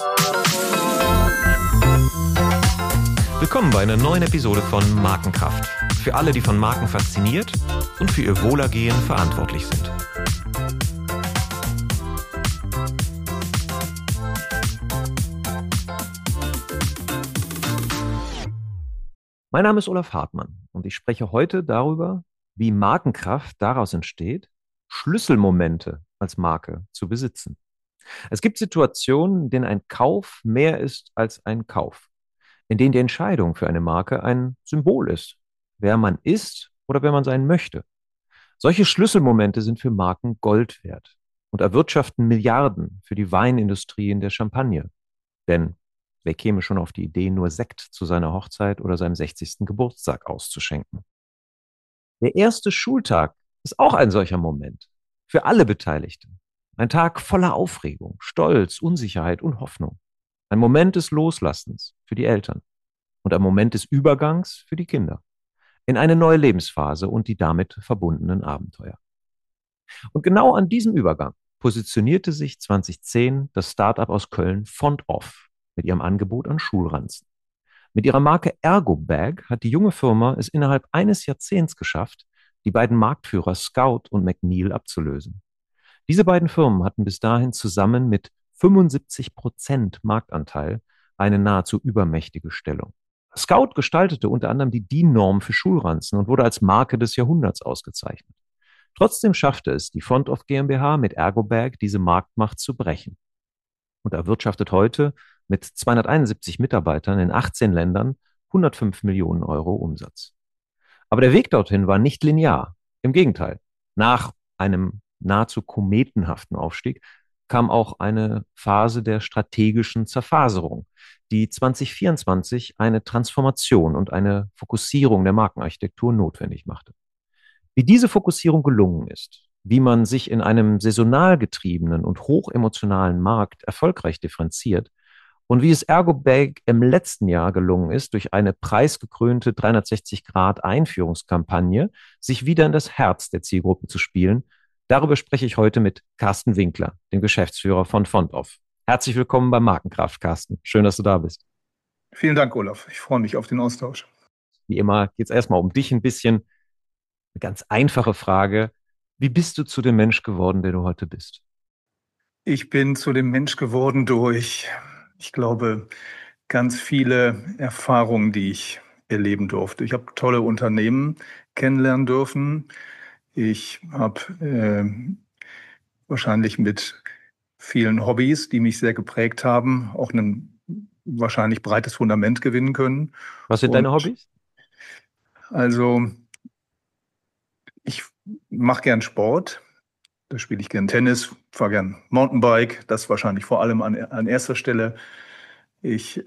Willkommen bei einer neuen Episode von Markenkraft. Für alle, die von Marken fasziniert und für ihr Wohlergehen verantwortlich sind. Mein Name ist Olaf Hartmann und ich spreche heute darüber, wie Markenkraft daraus entsteht, Schlüsselmomente als Marke zu besitzen. Es gibt Situationen, in denen ein Kauf mehr ist als ein Kauf, in denen die Entscheidung für eine Marke ein Symbol ist, wer man ist oder wer man sein möchte. Solche Schlüsselmomente sind für Marken Gold wert und erwirtschaften Milliarden für die Weinindustrie in der Champagne. Denn wer käme schon auf die Idee, nur Sekt zu seiner Hochzeit oder seinem 60. Geburtstag auszuschenken? Der erste Schultag ist auch ein solcher Moment. Für alle Beteiligten. Ein Tag voller Aufregung, Stolz, Unsicherheit und Hoffnung. Ein Moment des Loslassens für die Eltern und ein Moment des Übergangs für die Kinder in eine neue Lebensphase und die damit verbundenen Abenteuer. Und genau an diesem Übergang positionierte sich 2010 das Startup aus Köln Font-Off mit ihrem Angebot an Schulranzen. Mit ihrer Marke Ergo-Bag hat die junge Firma es innerhalb eines Jahrzehnts geschafft, die beiden Marktführer Scout und McNeil abzulösen. Diese beiden Firmen hatten bis dahin zusammen mit 75% Marktanteil eine nahezu übermächtige Stellung. Scout gestaltete unter anderem die DIN-Norm für Schulranzen und wurde als Marke des Jahrhunderts ausgezeichnet. Trotzdem schaffte es die Font-Off GmbH mit Ergo-Bag, diese Marktmacht zu brechen und erwirtschaftet heute mit 271 Mitarbeitern in 18 Ländern 105 Millionen Euro Umsatz. Aber der Weg dorthin war nicht linear. Im Gegenteil. Nach einem nahezu kometenhaften Aufstieg kam auch eine Phase der strategischen Zerfaserung, die 2024 eine Transformation und eine Fokussierung der Markenarchitektur notwendig machte. Wie diese Fokussierung gelungen ist, wie man sich in einem saisonal getriebenen und hochemotionalen Markt erfolgreich differenziert und wie es Ergo-Bag im letzten Jahr gelungen ist, durch eine preisgekrönte 360-Grad-Einführungskampagne sich wieder in das Herz der Zielgruppe zu spielen. Darüber spreche ich heute mit Carsten Winkler, dem Geschäftsführer von Font-Off. Herzlich willkommen bei Markenkraft, Carsten. Schön, dass du da bist. Vielen Dank, Olaf. Ich freue mich auf den Austausch. Wie immer geht es erstmal um dich ein bisschen. Eine ganz einfache Frage. Wie bist du zu dem Mensch geworden, der du heute bist? Ich bin zu dem Mensch geworden durch, ich glaube, ganz viele Erfahrungen, die ich erleben durfte. Ich habe tolle Unternehmen kennenlernen dürfen. Ich habe wahrscheinlich mit vielen Hobbys, die mich sehr geprägt haben, auch ein wahrscheinlich breites Fundament gewinnen können. Was sind deine Hobbys? Also, ich mache gern Sport. Da spiele ich gern Tennis, fahre gern Mountainbike, das wahrscheinlich vor allem an erster Stelle. Ich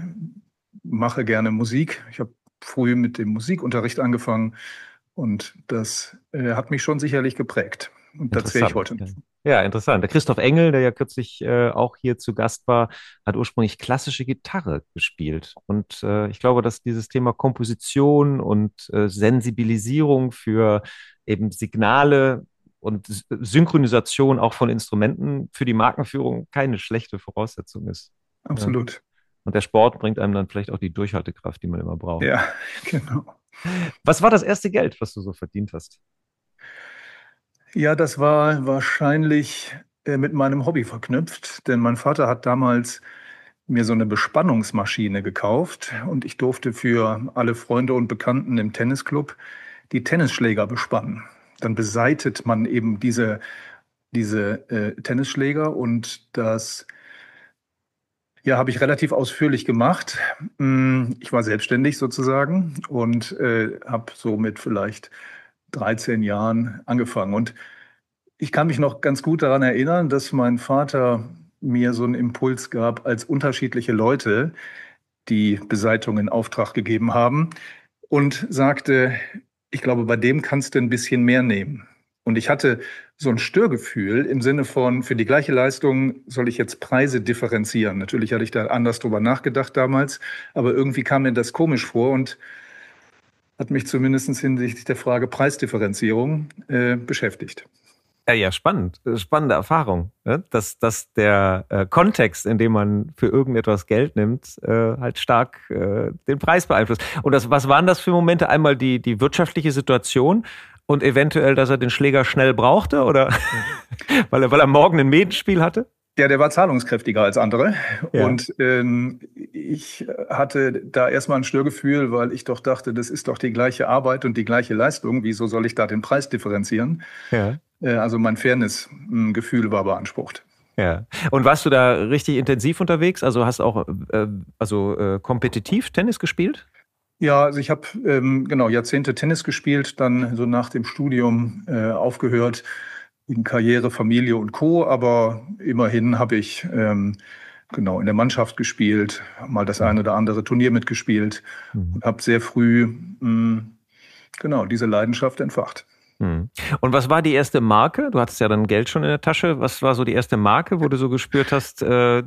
mache gerne Musik. Ich habe früh mit dem Musikunterricht angefangen und das hat mich schon sicherlich geprägt. Und das wäre ich heute. Ja, interessant. Der Christoph Engel, der ja kürzlich auch hier zu Gast war, hat ursprünglich klassische Gitarre gespielt. Und ich glaube, dass dieses Thema Komposition und Sensibilisierung für eben Signale und Synchronisation auch von Instrumenten für die Markenführung keine schlechte Voraussetzung ist. Absolut. Ja. Und der Sport bringt einem dann vielleicht auch die Durchhaltekraft, die man immer braucht. Ja, genau. Was war das erste Geld, was du so verdient hast? Ja, das war wahrscheinlich mit meinem Hobby verknüpft, denn mein Vater hat damals mir so eine Bespannungsmaschine gekauft und ich durfte für alle Freunde und Bekannten im Tennisclub die Tennisschläger bespannen. Dann beseitet man eben diese Tennisschläger und das habe ich relativ ausführlich gemacht. Ich war selbstständig sozusagen und habe so mit vielleicht 13 Jahren angefangen. Und ich kann mich noch ganz gut daran erinnern, dass mein Vater mir so einen Impuls gab, als unterschiedliche Leute die Beseitigung in Auftrag gegeben haben und sagte, ich glaube, bei dem kannst du ein bisschen mehr nehmen. Und ich hatte so ein Störgefühl im Sinne von, für die gleiche Leistung soll ich jetzt Preise differenzieren. Natürlich hatte ich da anders drüber nachgedacht damals, aber irgendwie kam mir das komisch vor und hat mich zumindest hinsichtlich der Frage Preisdifferenzierung beschäftigt. Ja, spannend. Spannende Erfahrung. Ne? Dass der Kontext, in dem man für irgendetwas Geld nimmt, halt stark den Preis beeinflusst. Und was waren das für Momente? Einmal die wirtschaftliche Situation und eventuell, dass er den Schläger schnell brauchte oder weil er morgen ein Medenspiel hatte? Ja, der war zahlungskräftiger als andere. Ja. Und ich hatte da erstmal ein Störgefühl, weil ich doch dachte, das ist doch die gleiche Arbeit und die gleiche Leistung. Wieso soll ich da den Preis differenzieren? Ja. Also mein Fairness-Gefühl war beansprucht. Ja. Und warst du da richtig intensiv unterwegs? Also hast auch kompetitiv Tennis gespielt? Ja, also ich habe genau Jahrzehnte Tennis gespielt, dann so nach dem Studium aufgehört in Karriere, Familie und Co. Aber immerhin habe ich genau in der Mannschaft gespielt, mal das ein oder andere Turnier mitgespielt Mhm. und habe sehr früh genau diese Leidenschaft entfacht. Mhm. Und was war die erste Marke? Du hattest ja dann Geld schon in der Tasche. Was war so die erste Marke, wo du so gespürt hast,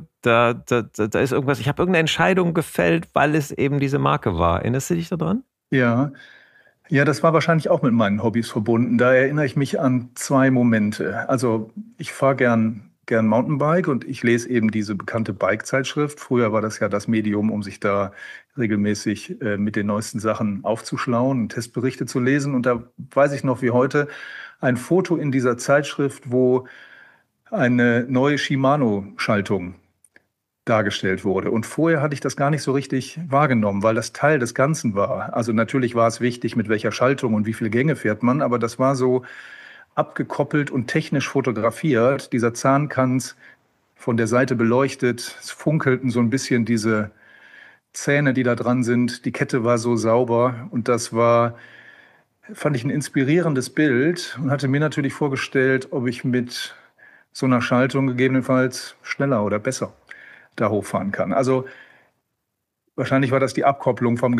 da ist irgendwas, ich habe irgendeine Entscheidung gefällt, weil es eben diese Marke war. Erinnerst du dich daran? Ja, ja, das war wahrscheinlich auch mit meinen Hobbys verbunden. Da erinnere ich mich an zwei Momente. Also ich fahre gern Mountainbike und ich lese eben diese bekannte Bike-Zeitschrift. Früher war das ja das Medium, um sich da regelmäßig mit den neuesten Sachen aufzuschlauen und Testberichte zu lesen. Und da weiß ich noch wie heute ein Foto in dieser Zeitschrift, wo eine neue Shimano-Schaltung dargestellt wurde. Und vorher hatte ich das gar nicht so richtig wahrgenommen, weil das Teil des Ganzen war. Also natürlich war es wichtig, mit welcher Schaltung und wie viele Gänge fährt man, aber das war so abgekoppelt und technisch fotografiert. Dieser Zahnkranz von der Seite beleuchtet, es funkelten so ein bisschen diese Zähne, die da dran sind. Die Kette war so sauber und das war, fand ich ein inspirierendes Bild und hatte mir natürlich vorgestellt, ob ich mit so einer Schaltung gegebenenfalls schneller oder besser da hochfahren kann. Also wahrscheinlich war das die Abkopplung vom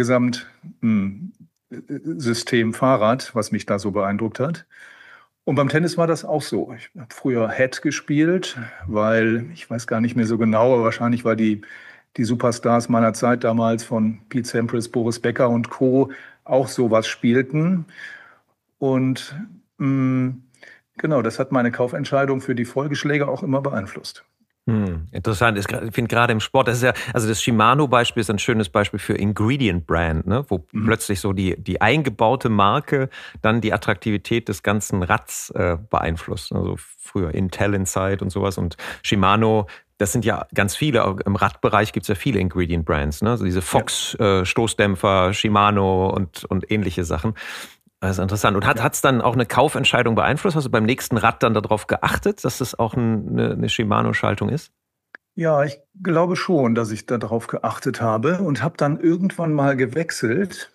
Gesamtsystem Fahrrad, was mich da so beeindruckt hat. Und beim Tennis war das auch so. Ich habe früher Head gespielt, weil ich weiß gar nicht mehr so genau, aber wahrscheinlich war die Superstars meiner Zeit damals von Pete Sampras, Boris Becker und Co. auch sowas spielten. Und mh, genau, das hat meine Kaufentscheidung für die Folgeschläge auch immer beeinflusst. Interessant. Ich finde gerade im Sport, das ist ja, also das Shimano-Beispiel ist ein schönes Beispiel für Ingredient Brand, ne? Wo Mhm. plötzlich so die eingebaute Marke dann die Attraktivität des ganzen Rads beeinflusst. Also früher Intel Inside und sowas und Shimano, das sind ja ganz viele, auch im Radbereich gibt es ja viele Ingredient Brands, ne? Also diese Ja. Fox Stoßdämpfer, Shimano und ähnliche Sachen. Das ist interessant. Und hat es dann auch eine Kaufentscheidung beeinflusst? Hast du beim nächsten Rad dann darauf geachtet, dass das auch eine Shimano-Schaltung ist? Ja, ich glaube schon, dass ich darauf geachtet habe und habe dann irgendwann mal gewechselt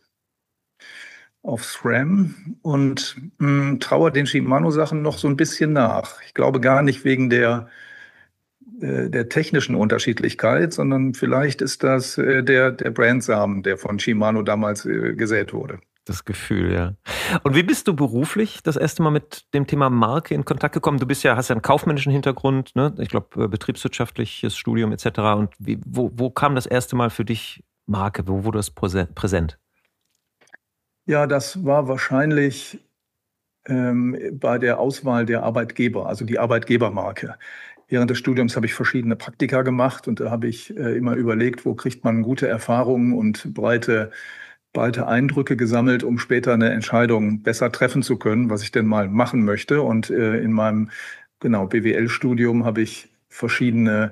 auf SRAM und traue den Shimano-Sachen noch so ein bisschen nach. Ich glaube gar nicht wegen der technischen Unterschiedlichkeit, sondern vielleicht ist das der Brandsamen, der von Shimano damals gesät wurde. Das Gefühl, ja. Und wie bist du beruflich das erste Mal mit dem Thema Marke in Kontakt gekommen? Du hast ja einen kaufmännischen Hintergrund, ne? Ich glaube, betriebswirtschaftliches Studium etc. Und wo kam das erste Mal für dich Marke? Wo wurde das präsent? Ja, das war wahrscheinlich bei der Auswahl der Arbeitgeber, also die Arbeitgebermarke. Während des Studiums habe ich verschiedene Praktika gemacht und da habe ich immer überlegt, wo kriegt man gute Erfahrungen und breite Eindrücke gesammelt, um später eine Entscheidung besser treffen zu können, was ich denn mal machen möchte. Und in meinem genau BWL-Studium habe ich verschiedene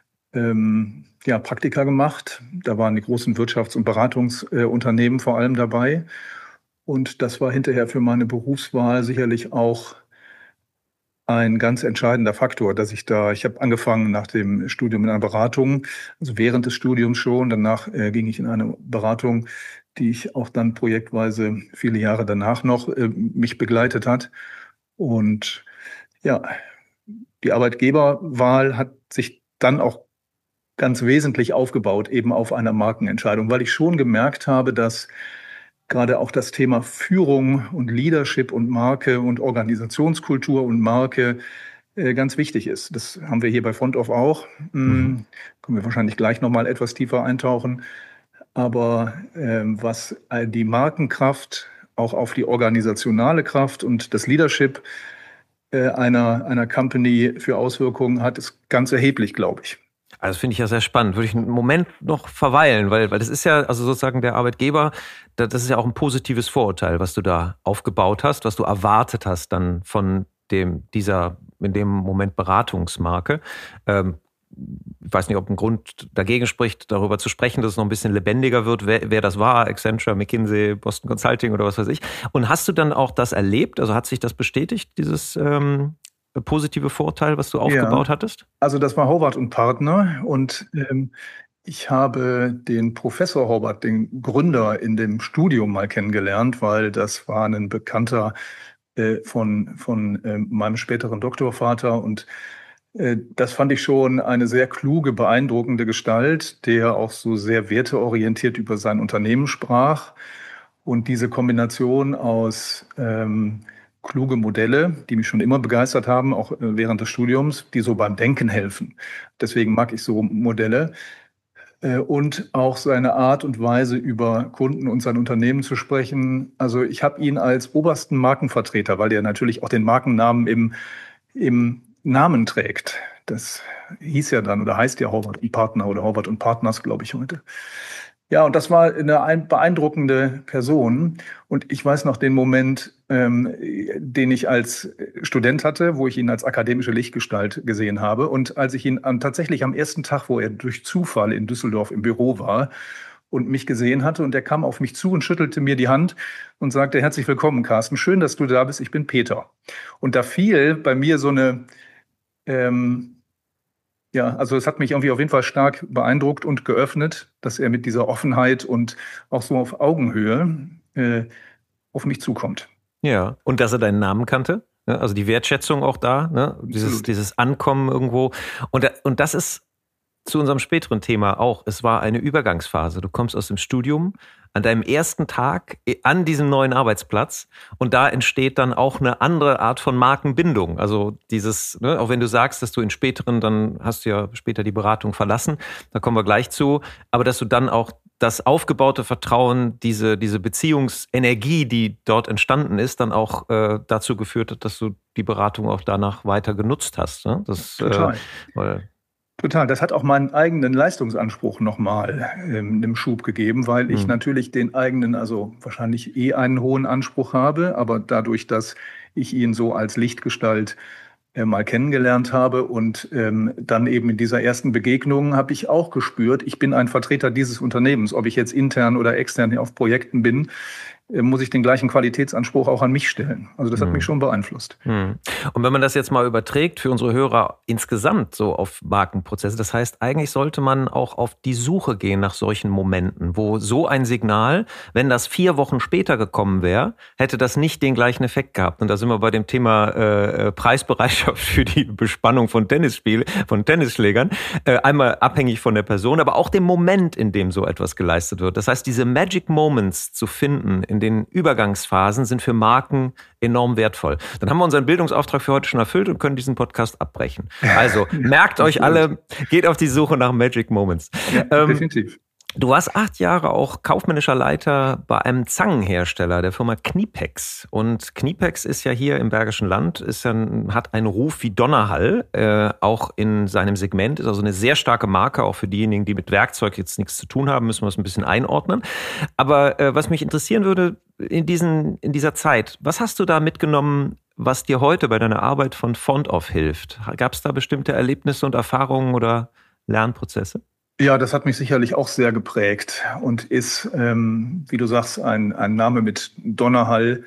ja, Praktika gemacht. Da waren die großen Wirtschafts- und Beratungsunternehmen vor allem dabei. Und das war hinterher für meine Berufswahl sicherlich auch ein ganz entscheidender Faktor, dass ich habe angefangen nach dem Studium in einer Beratung, also während des Studiums schon. Danach ging ich in eine Beratung, die ich auch dann projektweise viele Jahre danach noch mich begleitet hat. Und ja, die Arbeitgeberwahl hat sich dann auch ganz wesentlich aufgebaut, eben auf einer Markenentscheidung, weil ich schon gemerkt habe, dass gerade auch das Thema Führung und Leadership und Marke und Organisationskultur und Marke ganz wichtig ist. Das haben wir hier bei FrontOff auch. Mhm. Können wir wahrscheinlich gleich nochmal etwas tiefer eintauchen. Aber was die Markenkraft auch auf die organisationale Kraft und das Leadership einer Company für Auswirkungen hat, ist ganz erheblich, glaube ich. Also das finde ich ja sehr spannend. Würde ich einen Moment noch verweilen, weil das ist ja, also sozusagen der Arbeitgeber, das ist ja auch ein positives Vorurteil, was du da aufgebaut hast, was du erwartet hast dann von dieser, in dem Moment Beratungsmarke. Ich weiß nicht, ob ein Grund dagegen spricht, darüber zu sprechen, dass es noch ein bisschen lebendiger wird, wer das war, Accenture, McKinsey, Boston Consulting oder was weiß ich. Und hast du dann auch das erlebt? Also hat sich das bestätigt, dieses positive Vorteil, was du Ja, aufgebaut hattest? also das war Horvath und Partner und ich habe den Professor Horvath, den Gründer, in dem Studium mal kennengelernt, weil das war ein Bekannter von meinem späteren Doktorvater und das fand ich schon eine sehr kluge, beeindruckende Gestalt, der auch so sehr werteorientiert über sein Unternehmen sprach. Und diese Kombination aus kluge Modelle, die mich schon immer begeistert haben, auch während des Studiums, die so beim Denken helfen. Deswegen mag ich so Modelle. Und auch seine Art und Weise, über Kunden und sein Unternehmen zu sprechen. Also ich habe ihn als obersten Markenvertreter, weil er natürlich auch den Markennamen im Namen trägt. Das hieß ja dann oder heißt ja Horvath und Partner oder Horvath und Partners, glaube ich, heute. Ja, und das war eine beeindruckende Person. Und ich weiß noch den Moment, den ich als Student hatte, wo ich ihn als akademische Lichtgestalt gesehen habe. Und als ich ihn tatsächlich am ersten Tag, wo er durch Zufall in Düsseldorf im Büro war und mich gesehen hatte, und er kam auf mich zu und schüttelte mir die Hand und sagte: Herzlich willkommen, Carsten. Schön, dass du da bist. Ich bin Peter. Und da fiel bei mir so eine, ähm, ja, also es hat mich irgendwie auf jeden Fall stark beeindruckt und geöffnet, dass er mit dieser Offenheit und auch so auf Augenhöhe auf mich zukommt. Ja. Und dass er deinen Namen kannte? Ne? Also die Wertschätzung auch da, ne? Absolut. Dieses Ankommen irgendwo. Und das ist zu unserem späteren Thema auch. Es war eine Übergangsphase. Du kommst aus dem Studium an deinem ersten Tag an diesem neuen Arbeitsplatz und da entsteht dann auch eine andere Art von Markenbindung. Also dieses, ne, auch wenn du sagst, dass du in späteren, dann hast du ja später die Beratung verlassen, da kommen wir gleich zu, aber dass du dann auch das aufgebaute Vertrauen, diese Beziehungsenergie, die dort entstanden ist, dann auch dazu geführt hat, dass du die Beratung auch danach weiter genutzt hast. Ne? Total. Weil, Total. Das hat auch meinen eigenen Leistungsanspruch nochmal einen Schub gegeben, weil ich hm. natürlich den eigenen, also wahrscheinlich einen hohen Anspruch habe, aber dadurch, dass ich ihn so als Lichtgestalt mal kennengelernt habe und dann eben in dieser ersten Begegnung habe ich auch gespürt, ich bin ein Vertreter dieses Unternehmens. Ob ich jetzt intern oder extern auf Projekten bin, muss ich den gleichen Qualitätsanspruch auch an mich stellen. Also das hat mich Hm. schon beeinflusst. Hm. Und wenn man das jetzt mal überträgt für unsere Hörer insgesamt so auf Markenprozesse, das heißt, eigentlich sollte man auch auf die Suche gehen nach solchen Momenten, wo so ein Signal, wenn das 4 Wochen später gekommen wäre, hätte das nicht den gleichen Effekt gehabt. Und da sind wir bei dem Thema Preisbereitschaft für die Bespannung von von Tennisschlägern. Einmal abhängig von der Person, aber auch dem Moment, in dem so etwas geleistet wird. Das heißt, diese Magic Moments zu finden in den Übergangsphasen sind für Marken enorm wertvoll. Dann haben wir unseren Bildungsauftrag für heute schon erfüllt und können diesen Podcast abbrechen. Also merkt euch alle, geht auf die Suche nach Magic Moments. Ja, definitiv. Du warst 8 Jahre auch kaufmännischer Leiter bei einem Zangenhersteller, der Firma Knipex. Und Knipex ist ja hier im Bergischen Land, hat einen Ruf wie Donnerhall, auch in seinem Segment, ist also eine sehr starke Marke, auch für diejenigen, die mit Werkzeug jetzt nichts zu tun haben, müssen wir es ein bisschen einordnen. Aber was mich interessieren würde, in dieser Zeit, was hast du da mitgenommen, was dir heute bei deiner Arbeit von Front of hilft? Gab es da bestimmte Erlebnisse und Erfahrungen oder Lernprozesse? Ja, das hat mich sicherlich auch sehr geprägt und ist, wie du sagst, ein Name mit Donnerhall,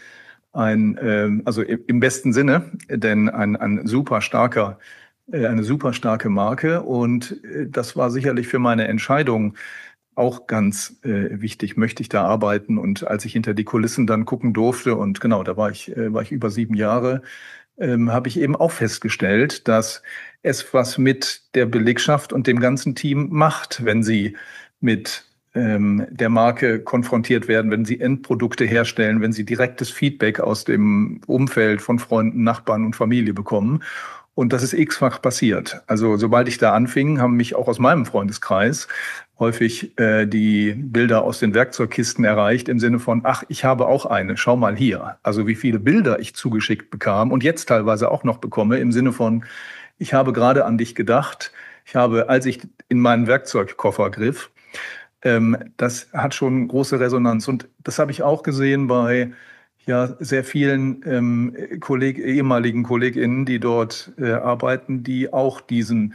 also im besten Sinne, denn ein super starker, eine super starke Marke. Und das war sicherlich für meine Entscheidung auch ganz wichtig. Möchte ich da arbeiten? Und als ich hinter die Kulissen dann gucken durfte, und genau, da war ich über 7 Jahre, habe ich eben auch festgestellt, dass es was mit der Belegschaft und dem ganzen Team macht, wenn sie mit der Marke konfrontiert werden, wenn sie Endprodukte herstellen, wenn sie direktes Feedback aus dem Umfeld von Freunden, Nachbarn und Familie bekommen. Und das ist x-fach passiert. Also sobald ich da anfing, haben mich auch aus meinem Freundeskreis häufig die Bilder aus den Werkzeugkisten erreicht im Sinne von, ach, ich habe auch eine, schau mal hier. Also wie viele Bilder ich zugeschickt bekam und jetzt teilweise auch noch bekomme im Sinne von, ich habe gerade an dich gedacht. Ich habe, als ich in meinen Werkzeugkoffer griff, das hat schon große Resonanz. Und das habe ich auch gesehen bei ja, sehr vielen ehemaligen KollegInnen, die dort arbeiten, die auch diesen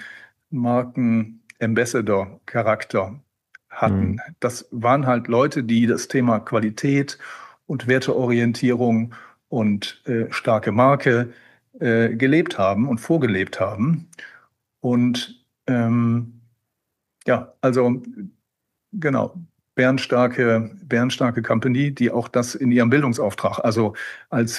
Marken-Ambassador-Charakter hatten. Mhm. Das waren halt Leute, die das Thema Qualität und Werteorientierung und starke Marke gelebt haben und vorgelebt haben. Und ja, also genau, bärenstarke Company, die auch das in ihrem Bildungsauftrag, also als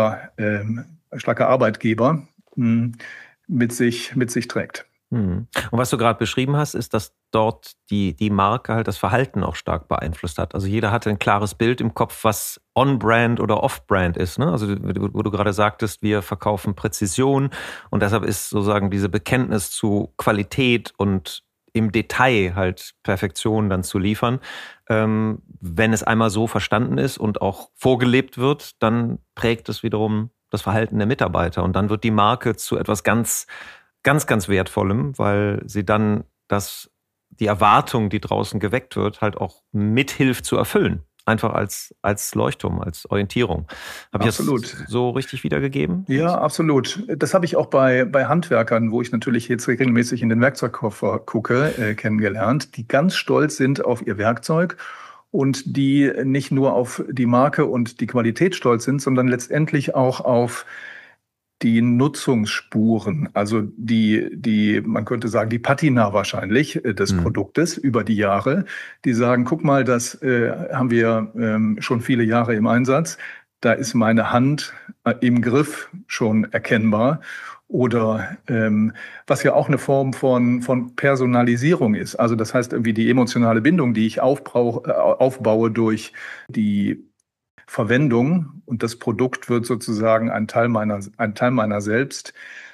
starker Arbeitgeber, mh, mit sich trägt. Mhm. Und was du gerade beschrieben hast, ist, dass dort die Marke halt das Verhalten auch stark beeinflusst hat. Also jeder hatte ein klares Bild im Kopf, was On-Brand oder Off-Brand ist. Ne? Also wo du gerade sagtest, wir verkaufen Präzision und deshalb ist sozusagen diese Bekenntnis zu Qualität und im Detail halt Perfektion dann zu liefern. Wenn es einmal so verstanden ist und auch vorgelebt wird, dann prägt es wiederum das Verhalten der Mitarbeiter und dann wird die Marke zu etwas ganz Wertvollem, weil sie dann die Erwartung, die draußen geweckt wird, halt auch mithilft zu erfüllen. Einfach als Leuchtturm, als Orientierung. Habe ich das Absolut. so richtig wiedergegeben? Ja, absolut. Das habe ich auch bei Handwerkern, wo ich natürlich jetzt regelmäßig in den Werkzeugkoffer gucke, kennengelernt, die ganz stolz sind auf ihr Werkzeug und die nicht nur auf die Marke und die Qualität stolz sind, sondern letztendlich auch auf die Nutzungsspuren, also man könnte sagen, die Patina wahrscheinlich des Hm. Produktes über die Jahre, die sagen, guck mal, das haben wir schon viele Jahre im Einsatz. Da ist meine Hand im Griff schon erkennbar. Oder was ja auch eine Form von Personalisierung ist. Also das heißt irgendwie die emotionale Bindung, die ich aufbaue durch die Verwendung und das Produkt wird sozusagen ein Teil meiner selbst.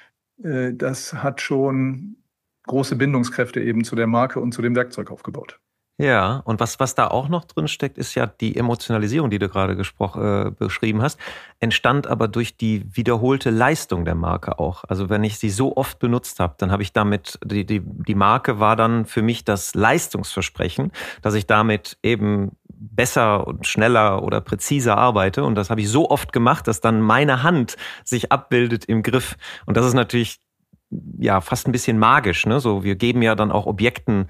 Das hat schon große Bindungskräfte eben zu der Marke und zu dem Werkzeug aufgebaut. Ja, und was da auch noch drin steckt, ist ja die Emotionalisierung, die du gerade beschrieben hast, entstand aber durch die wiederholte Leistung der Marke auch. Also wenn ich sie so oft benutzt habe, dann habe ich damit, die Marke war dann für mich das Leistungsversprechen, dass ich damit eben besser und schneller oder präziser arbeite. Und das habe ich so oft gemacht, dass dann meine Hand sich abbildet im Griff. Und das ist natürlich ja fast ein bisschen magisch, ne? So, wir geben ja dann auch Objekten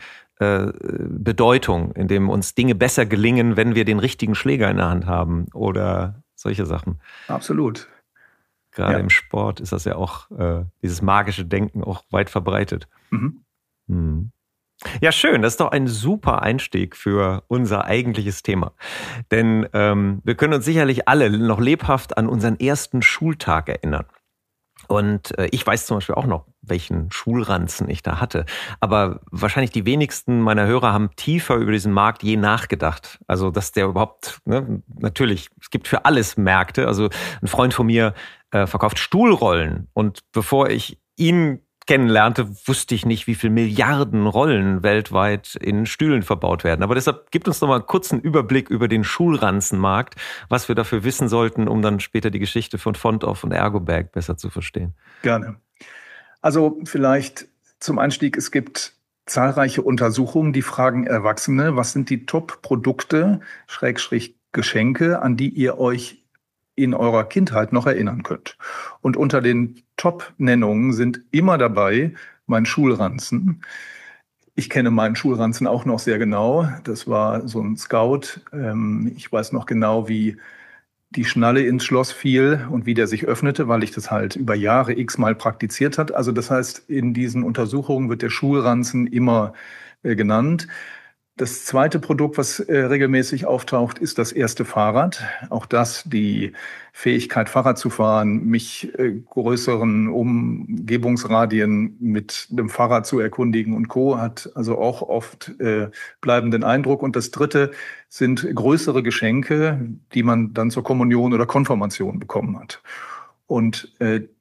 Bedeutung, indem uns Dinge besser gelingen, wenn wir den richtigen Schläger in der Hand haben oder solche Sachen. Absolut. Gerade Ja. im Sport ist das ja auch, dieses magische Denken auch weit verbreitet. Mhm. Hm. Ja, schön. Das ist doch ein super Einstieg für unser eigentliches Thema. Denn wir können uns sicherlich alle noch lebhaft an unseren ersten Schultag erinnern. Und ich weiß zum Beispiel auch noch, welchen Schulranzen ich da hatte. Aber wahrscheinlich die wenigsten meiner Hörer haben tiefer über diesen Markt je nachgedacht. Also, dass der überhaupt, ne, natürlich, es gibt für alles Märkte. Also, ein Freund von mir verkauft Stuhlrollen. Und bevor ich ihn kennenlernte, wusste ich nicht, wie viel Milliarden Rollen weltweit in Stühlen verbaut werden. Aber deshalb gibt uns noch mal einen kurzen Überblick über den Schulranzenmarkt, was wir dafür wissen sollten, um dann später die Geschichte von Fontoff und Ergobag besser zu verstehen. Gerne. Also vielleicht zum Einstieg, es gibt zahlreiche Untersuchungen, die fragen Erwachsene, was sind die Top-Produkte, Schrägstrich Geschenke, an die ihr euch in eurer Kindheit noch erinnern könnt. Und unter den Top-Nennungen sind immer dabei mein Schulranzen. Ich kenne meinen Schulranzen auch noch sehr genau. Das war so ein Scout. Ich weiß noch genau, wie die Schnalle ins Schloss fiel und wie der sich öffnete, weil ich das halt über Jahre x-mal praktiziert hat. Also das heißt, in diesen Untersuchungen wird der Schulranzen immer genannt. Das zweite Produkt, was regelmäßig auftaucht, ist das erste Fahrrad. Auch das, die Fähigkeit, Fahrrad zu fahren, mich größeren Umgebungsradien mit dem Fahrrad zu erkundigen und Co. hat also auch oft bleibenden Eindruck. Und das dritte sind größere Geschenke, die man dann zur Kommunion oder Konfirmation bekommen hat. Und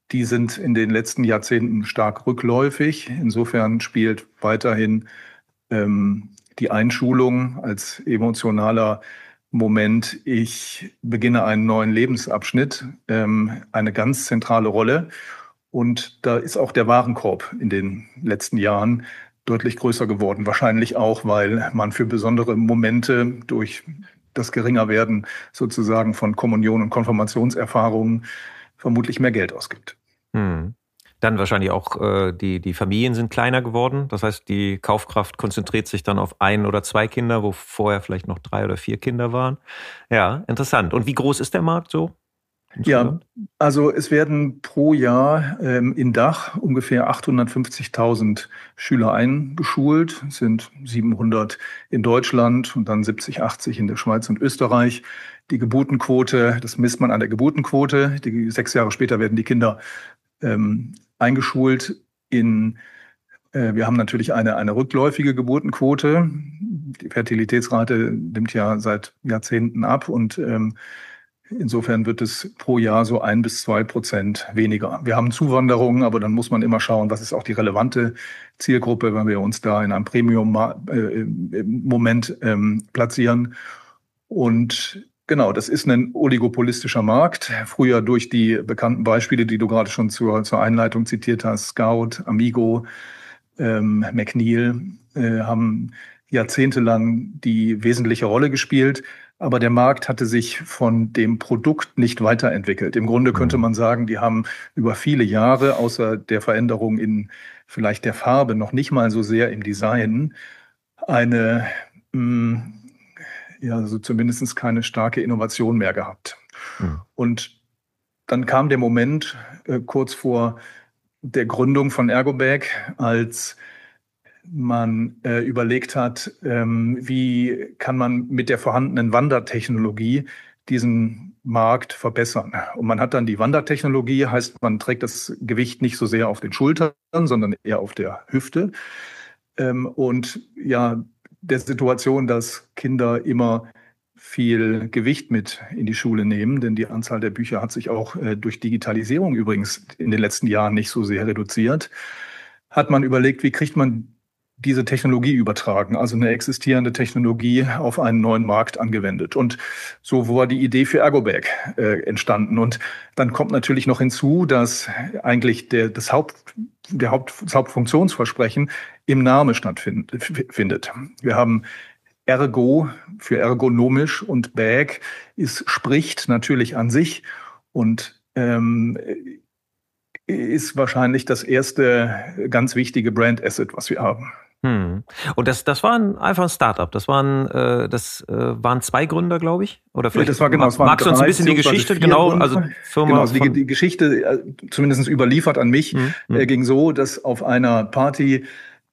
die sind in den letzten Jahrzehnten stark rückläufig. Insofern spielt weiterhin die Einschulung als emotionaler Moment, ich beginne einen neuen Lebensabschnitt, eine ganz zentrale Rolle. Und da ist auch der Warenkorb in den letzten Jahren deutlich größer geworden. Wahrscheinlich auch, weil man für besondere Momente durch das Geringerwerden sozusagen von Kommunion und Konfirmationserfahrungen vermutlich mehr Geld ausgibt. Hm. Dann wahrscheinlich auch die Familien sind kleiner geworden. Das heißt, die Kaufkraft konzentriert sich dann auf 1 oder 2 Kinder, wo vorher vielleicht noch 3 oder 4 Kinder waren. Ja, interessant. Und wie groß ist der Markt so? Ja, also es werden pro Jahr in Dach ungefähr 850.000 Schüler eingeschult, es sind 700 in Deutschland und dann 70, 80 in der Schweiz und Österreich. Die Geburtenquote, das misst man an der Geburtenquote. 6 Jahre später werden die Kinder eingeschult. Wir haben natürlich eine rückläufige Geburtenquote. Die Fertilitätsrate nimmt ja seit Jahrzehnten ab und insofern wird es pro Jahr so 1-2% weniger. Wir haben Zuwanderung, aber dann muss man immer schauen, was ist auch die relevante Zielgruppe, wenn wir uns da in einem Premium-Moment platzieren. Und genau, das ist ein oligopolistischer Markt. Früher durch die bekannten Beispiele, die du gerade schon zur Einleitung zitiert hast, Scout, Amigo, McNeil, haben jahrzehntelang die wesentliche Rolle gespielt. Aber der Markt hatte sich von dem Produkt nicht weiterentwickelt. Im Grunde könnte man sagen, die haben über viele Jahre, außer der Veränderung in vielleicht der Farbe, noch nicht mal so sehr im Design, also zumindest keine starke Innovation mehr gehabt. Und dann kam der Moment kurz vor der Gründung von Ergobag, als man überlegt hat, wie kann man mit der vorhandenen Wandertechnologie diesen Markt verbessern. Und man hat dann die Wandertechnologie, heißt, man trägt das Gewicht nicht so sehr auf den Schultern, sondern eher auf der Hüfte. Und ja, der Situation, dass Kinder immer viel Gewicht mit in die Schule nehmen, denn die Anzahl der Bücher hat sich auch durch Digitalisierung übrigens in den letzten Jahren nicht so sehr reduziert, hat man überlegt, wie kriegt man diese Technologie übertragen, also eine existierende Technologie auf einen neuen Markt angewendet. Und so war die Idee für Ergobag entstanden. Und dann kommt natürlich noch hinzu, dass eigentlich das Hauptfunktionsversprechen im Namen stattfindet. Wir haben Ergo für ergonomisch und Bag spricht natürlich an sich und ist wahrscheinlich das erste ganz wichtige Brand Asset, was wir haben. Und das war einfach ein Startup. Das waren 2 Gründer, glaube ich. Oder vielleicht das war genau. Magst du uns ein bisschen die Geschichte die Geschichte zumindest überliefert an mich ging so, dass auf einer Party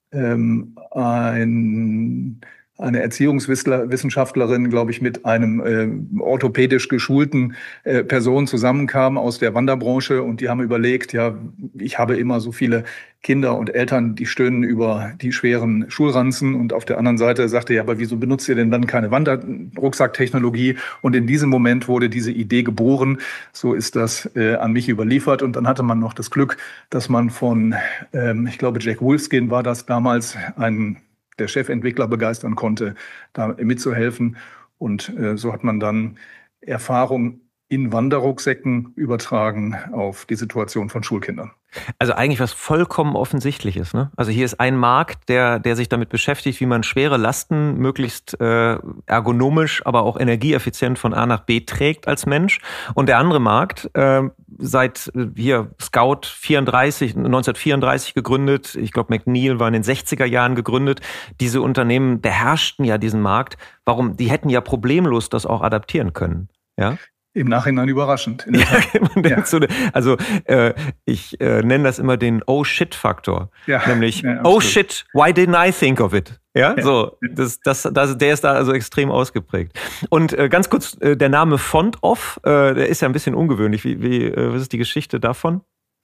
eine Erziehungswissenschaftlerin, glaube ich, mit einem orthopädisch geschulten Person zusammenkam aus der Wanderbranche und die haben überlegt, ja, ich habe immer so viele Kinder und Eltern, die stöhnen über die schweren Schulranzen und auf der anderen Seite sagte, ja, aber wieso benutzt ihr denn dann keine Wanderrucksacktechnologie? Und in diesem Moment wurde diese Idee geboren. So ist das an mich überliefert und dann hatte man noch das Glück, dass man von, ich glaube, Jack Wolfskin war das damals, der Chefentwickler begeistern konnte, da mitzuhelfen. Und so hat man dann Erfahrung in Wanderrucksäcken übertragen auf die Situation von Schulkindern. Also eigentlich was vollkommen Offensichtliches, ne? Also hier ist ein Markt, der sich damit beschäftigt, wie man schwere Lasten möglichst ergonomisch, aber auch energieeffizient von A nach B trägt als Mensch. Und der andere Markt, seit hier Scout 1934 gegründet, ich glaube McNeil war in den 60er Jahren gegründet, diese Unternehmen beherrschten ja diesen Markt. Warum? Die hätten ja problemlos das auch adaptieren können, ja? Im Nachhinein überraschend. Also ich nenne das immer den Oh-Shit-Faktor. Ja, nämlich, ja, oh shit, why didn't I think of it? Ja, so, der ist da also extrem ausgeprägt. Und ganz kurz, der Name Font-Off, der ist ja ein bisschen ungewöhnlich. Was ist die Geschichte davon?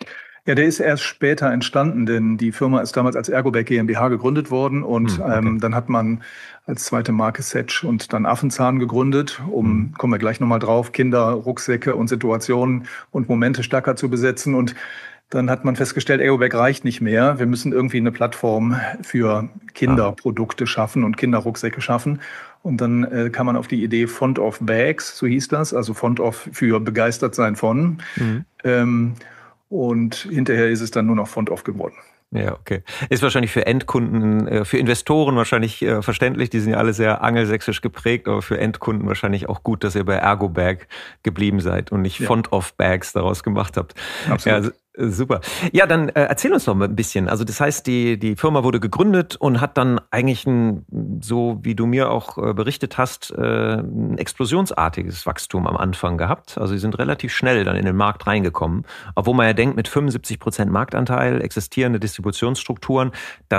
Ja, der ist erst später entstanden, denn die Firma ist damals als Ergoback GmbH gegründet worden und Okay. dann hat man als zweite Marke Setsch und dann Affenzahn gegründet, Mhm. kommen wir gleich nochmal drauf, Kinder, Rucksäcke und Situationen und Momente stärker zu besetzen. Und dann hat man festgestellt, Ergoback reicht nicht mehr. Wir müssen irgendwie eine Plattform für Ah. Kinderprodukte schaffen und Kinderrucksäcke schaffen. Und dann kam man auf die Idee Font of Bags, so hieß das, also Font of für begeistert sein von. Mhm. Ähm, und hinterher ist es dann nur noch Font of geworden. Ja, okay. Ist wahrscheinlich für Endkunden, für Investoren wahrscheinlich verständlich. Die sind ja alle sehr angelsächsisch geprägt, aber für Endkunden wahrscheinlich auch gut, dass ihr bei Ergobag geblieben seid und nicht Ja, Font of Bags daraus gemacht habt. Ja, absolut. super. Ja, dann erzähl uns noch mal ein bisschen. Also das heißt, die Firma wurde gegründet und hat dann eigentlich so wie du mir auch berichtet hast, ein explosionsartiges Wachstum am Anfang gehabt. Also sie sind relativ schnell dann in den Markt reingekommen. Obwohl man ja denkt, mit 75% Marktanteil, existierende Distributionsstrukturen,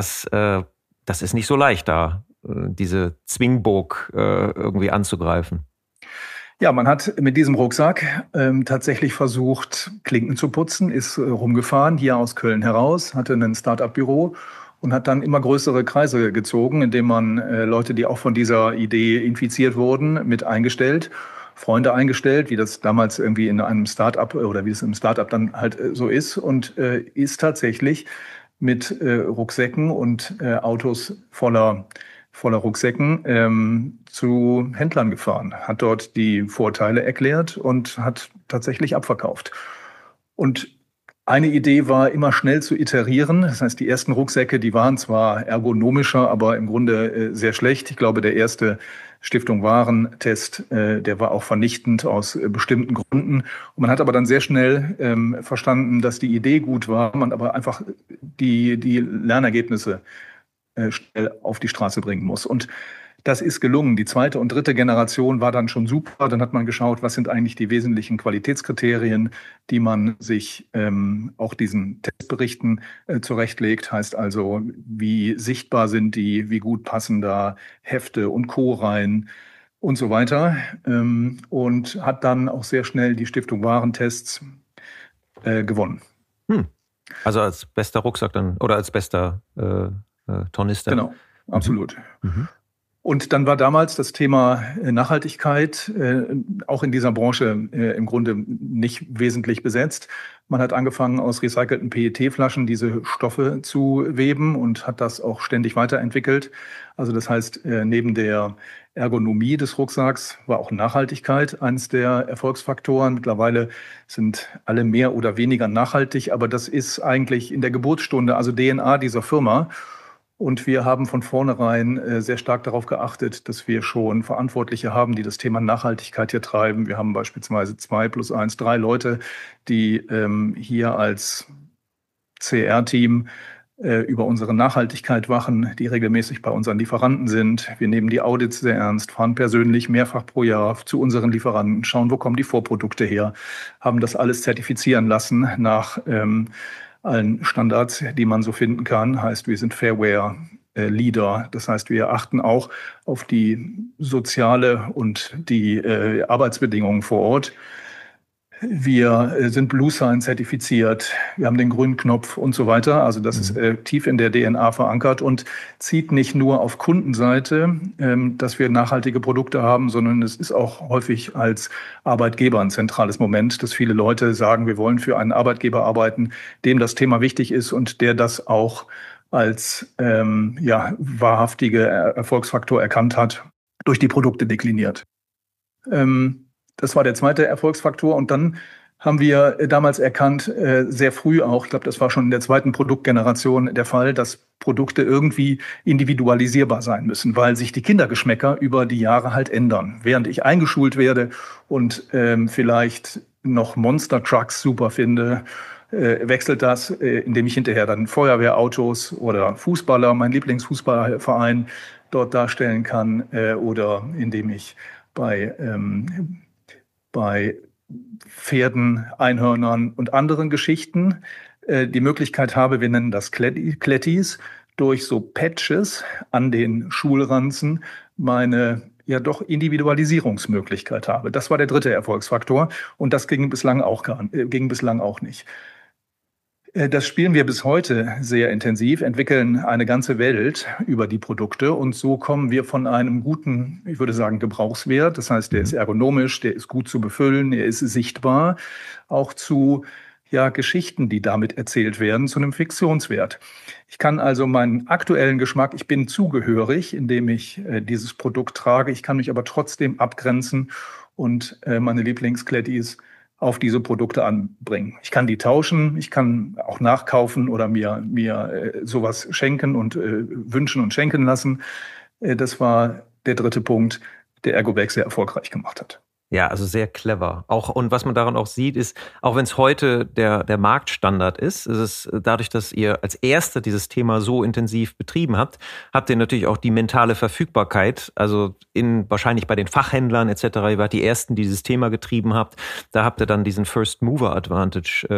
das ist nicht so leicht, da diese Zwingburg irgendwie anzugreifen. Ja, man hat mit diesem Rucksack tatsächlich versucht, Klinken zu putzen, ist rumgefahren, hier aus Köln heraus, hatte ein Start-up-Büro und hat dann immer größere Kreise gezogen, indem man Leute, die auch von dieser Idee infiziert wurden, mit eingestellt, Freunde eingestellt, wie das damals irgendwie in einem Start-up oder wie es im Start-up dann halt so ist und ist tatsächlich mit Rucksäcken und Autos voller Rucksäcken zu Händlern gefahren, hat dort die Vorteile erklärt und hat tatsächlich abverkauft. Und eine Idee war, immer schnell zu iterieren. Das heißt, die ersten Rucksäcke, die waren zwar ergonomischer, aber im Grunde sehr schlecht. Ich glaube, der erste Stiftung Warentest, der war auch vernichtend aus bestimmten Gründen. Und man hat aber dann sehr schnell verstanden, dass die Idee gut war, man aber einfach die Lernergebnisse schnell auf die Straße bringen muss. Und das ist gelungen. Die zweite und dritte Generation war dann schon super. Dann hat man geschaut, was sind eigentlich die wesentlichen Qualitätskriterien, die man sich auch diesen Testberichten zurechtlegt. Heißt also, wie sichtbar sind die, wie gut passen da Hefte und Co. rein und so weiter. Und hat dann auch sehr schnell die Stiftung Warentests gewonnen. Hm. Also als bester Rucksack dann oder als bester Tornister. Genau, Mhm. absolut. Mhm. Und dann war damals das Thema Nachhaltigkeit auch in dieser Branche im Grunde nicht wesentlich besetzt. Man hat angefangen, aus recycelten PET-Flaschen diese Stoffe zu weben und hat das auch ständig weiterentwickelt. Also das heißt, neben der Ergonomie des Rucksacks war auch Nachhaltigkeit eines der Erfolgsfaktoren. Mittlerweile sind alle mehr oder weniger nachhaltig, aber das ist eigentlich in der Geburtsstunde, also DNA dieser Firma. Und wir haben von vornherein sehr stark darauf geachtet, dass wir schon Verantwortliche haben, die das Thema Nachhaltigkeit hier treiben. Wir haben beispielsweise 2+1, 3 Leute, die hier als CR-Team über unsere Nachhaltigkeit wachen, die regelmäßig bei unseren Lieferanten sind. Wir nehmen die Audits sehr ernst, fahren persönlich mehrfach pro Jahr zu unseren Lieferanten, schauen, wo kommen die Vorprodukte her, haben das alles zertifizieren lassen nach allen Standards, die man so finden kann. Heißt, wir sind Fairware Leader. Das heißt, wir achten auch auf die soziale und die Arbeitsbedingungen vor Ort. Wir sind Bluesign zertifiziert, wir haben den grünen Knopf und so weiter. Also das ist Mhm. tief in der DNA verankert und zieht nicht nur auf Kundenseite, dass wir nachhaltige Produkte haben, sondern es ist auch häufig als Arbeitgeber ein zentrales Moment, dass viele Leute sagen, wir wollen für einen Arbeitgeber arbeiten, dem das Thema wichtig ist und der das auch als ja, wahrhaftige Erfolgsfaktor erkannt hat, durch die Produkte dekliniert. Das war der zweite Erfolgsfaktor. Und dann haben wir damals erkannt, sehr früh auch, ich glaube, das war schon in der zweiten Produktgeneration der Fall, dass Produkte irgendwie individualisierbar sein müssen, weil sich die Kindergeschmäcker über die Jahre halt ändern. Während ich eingeschult werde und vielleicht noch Monster Trucks super finde, wechselt das, indem ich hinterher dann Feuerwehrautos oder Fußballer, mein Lieblingsfußballverein, dort darstellen kann oder indem ich bei bei Pferden, Einhörnern und anderen Geschichten die Möglichkeit habe, wir nennen das Klettis, durch so Patches an den Schulranzen meine ja doch Individualisierungsmöglichkeit habe. Das war der dritte Erfolgsfaktor und das ging bislang auch nicht. Das spielen wir bis heute sehr intensiv, entwickeln eine ganze Welt über die Produkte und so kommen wir von einem guten, ich würde sagen, Gebrauchswert. Das heißt, der ist Mhm. ergonomisch, der ist gut zu befüllen, er ist sichtbar, auch zu Geschichten, die damit erzählt werden, zu einem Fiktionswert. Ich kann also meinen aktuellen Geschmack, ich bin zugehörig, indem ich dieses Produkt trage. Ich kann mich aber trotzdem abgrenzen und meine Lieblingsklettis auf diese Produkte anbringen. Ich kann die tauschen, ich kann auch nachkaufen oder mir sowas schenken und wünschen und schenken lassen. Das war der dritte Punkt, der Ergobag sehr erfolgreich gemacht hat. Ja, also sehr clever. Auch, und was man daran auch sieht, ist, auch wenn es heute der Marktstandard ist es dadurch, dass ihr als Erste dieses Thema so intensiv betrieben habt, habt ihr natürlich auch die mentale Verfügbarkeit, also wahrscheinlich bei den Fachhändlern etc., ihr wart die Ersten, die dieses Thema getrieben habt, da habt ihr dann diesen First Mover Advantage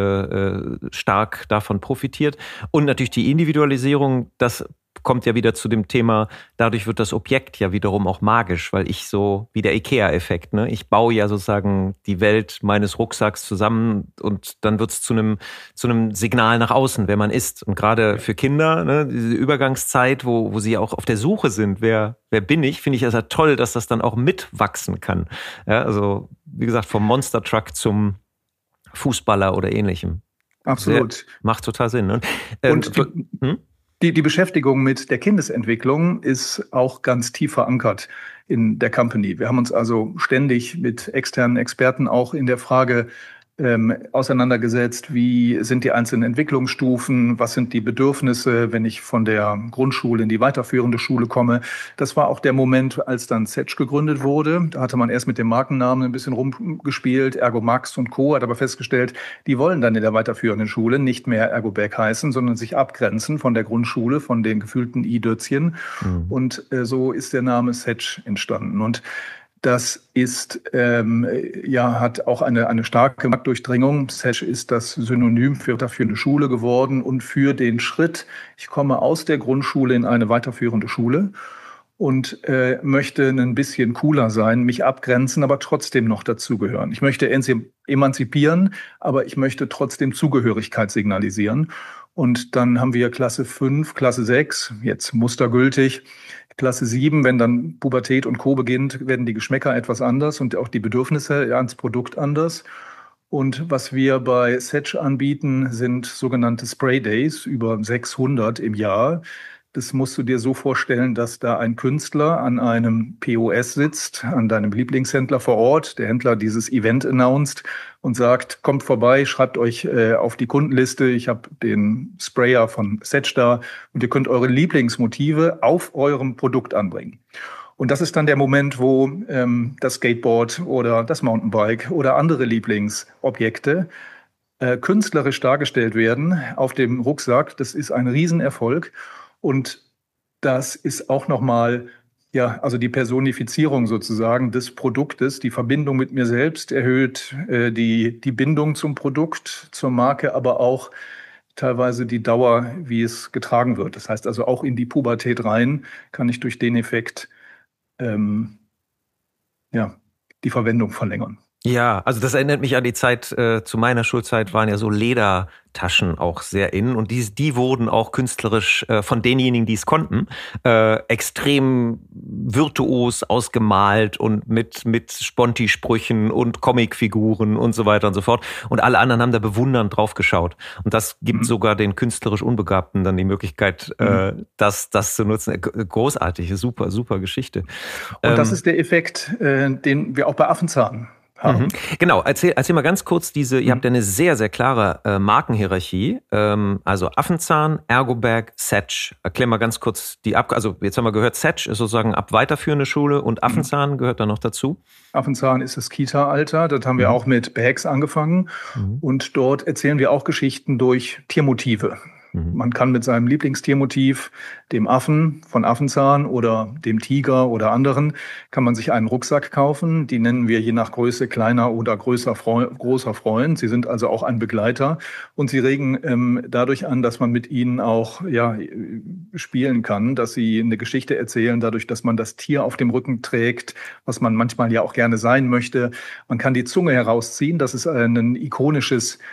stark davon profitiert. Und natürlich die Individualisierung, das kommt ja wieder zu dem Thema, dadurch wird das Objekt ja wiederum auch magisch, weil ich so, wie der IKEA-Effekt, ne? Ich baue ja sozusagen die Welt meines Rucksacks zusammen und dann wird es zu einem Signal nach außen, wer man ist. Und gerade für Kinder, ne, diese Übergangszeit, wo sie auch auf der Suche sind, wer bin ich, finde ich es ja toll, dass das dann auch mitwachsen kann. Ja, also, wie gesagt, vom Monster Truck zum Fußballer oder ähnlichem. Absolut. Macht total Sinn. Ne? Und Hm? die Beschäftigung mit der Kindesentwicklung ist auch ganz tief verankert in der Company. Wir haben uns also ständig mit externen Experten auch in der Frage auseinandergesetzt, wie sind die einzelnen Entwicklungsstufen, was sind die Bedürfnisse, wenn ich von der Grundschule in die weiterführende Schule komme. Das war auch der Moment, als dann Setch gegründet wurde. Da hatte man erst mit dem Markennamen ein bisschen rumgespielt, Ergomax und Co., hat aber festgestellt, die wollen dann in der weiterführenden Schule nicht mehr Ergobag heißen, sondern sich abgrenzen von der Grundschule, von den gefühlten I-Dötzchen. Mhm. Und so ist der Name Setch entstanden. Und das ist, hat auch eine starke Marktdurchdringung. Setch ist das Synonym für eine Schule geworden und für den Schritt, ich komme aus der Grundschule in eine weiterführende Schule und möchte ein bisschen cooler sein, mich abgrenzen, aber trotzdem noch dazugehören. Ich möchte emanzipieren, aber ich möchte trotzdem Zugehörigkeit signalisieren. Und dann haben wir Klasse 5, Klasse 6, jetzt mustergültig. Klasse 7, wenn dann Pubertät und Co. beginnt, werden die Geschmäcker etwas anders und auch die Bedürfnisse ans Produkt anders. Und was wir bei Setch anbieten, sind sogenannte Spray Days, über 600 im Jahr. Das musst du dir so vorstellen, dass da ein Künstler an einem POS sitzt, an deinem Lieblingshändler vor Ort, der Händler dieses Event announced und sagt, kommt vorbei, schreibt euch auf die Kundenliste, ich habe den Sprayer von Setch da und ihr könnt eure Lieblingsmotive auf eurem Produkt anbringen. Und das ist dann der Moment, wo das Skateboard oder das Mountainbike oder andere Lieblingsobjekte künstlerisch dargestellt werden auf dem Rucksack. Das ist ein Riesenerfolg. Und das ist auch nochmal, also die Personifizierung sozusagen des Produktes, die Verbindung mit mir selbst erhöht die Bindung zum Produkt, zur Marke, aber auch teilweise die Dauer, wie es getragen wird. Das heißt also auch in die Pubertät rein kann ich durch den Effekt ähm, die Verwendung verlängern. Ja, also das erinnert mich an die Zeit, zu meiner Schulzeit waren ja so Ledertaschen auch sehr in und die wurden auch künstlerisch von denjenigen, die es konnten, extrem virtuos ausgemalt und mit Sponti-Sprüchen und Comicfiguren und so weiter und so fort. Und alle anderen haben da bewundernd drauf geschaut. Und das gibt sogar den künstlerisch Unbegabten dann die Möglichkeit, das zu nutzen. Großartige, super, super Geschichte. Und das ist der Effekt, den wir auch bei Affenzahn haben. Genau, erzähl mal ganz kurz ihr habt ja eine sehr, sehr klare Markenhierarchie, also Affenzahn, Ergobag, Setch. Erklär mal ganz kurz also jetzt haben wir gehört, Setch ist sozusagen ab weiterführende Schule und Affenzahn gehört da noch dazu. Affenzahn ist das Kita-Alter, das haben wir auch mit Bags angefangen und dort erzählen wir auch Geschichten durch Tiermotive. Man kann mit seinem Lieblingstiermotiv, dem Affen von Affenzahn oder dem Tiger oder anderen, kann man sich einen Rucksack kaufen. Die nennen wir je nach Größe kleiner oder großer Freund. Sie sind also auch ein Begleiter und sie regen dadurch an, dass man mit ihnen auch spielen kann, dass sie eine Geschichte erzählen, dadurch, dass man das Tier auf dem Rücken trägt, was man manchmal ja auch gerne sein möchte. Man kann die Zunge herausziehen. Das ist ein ikonisches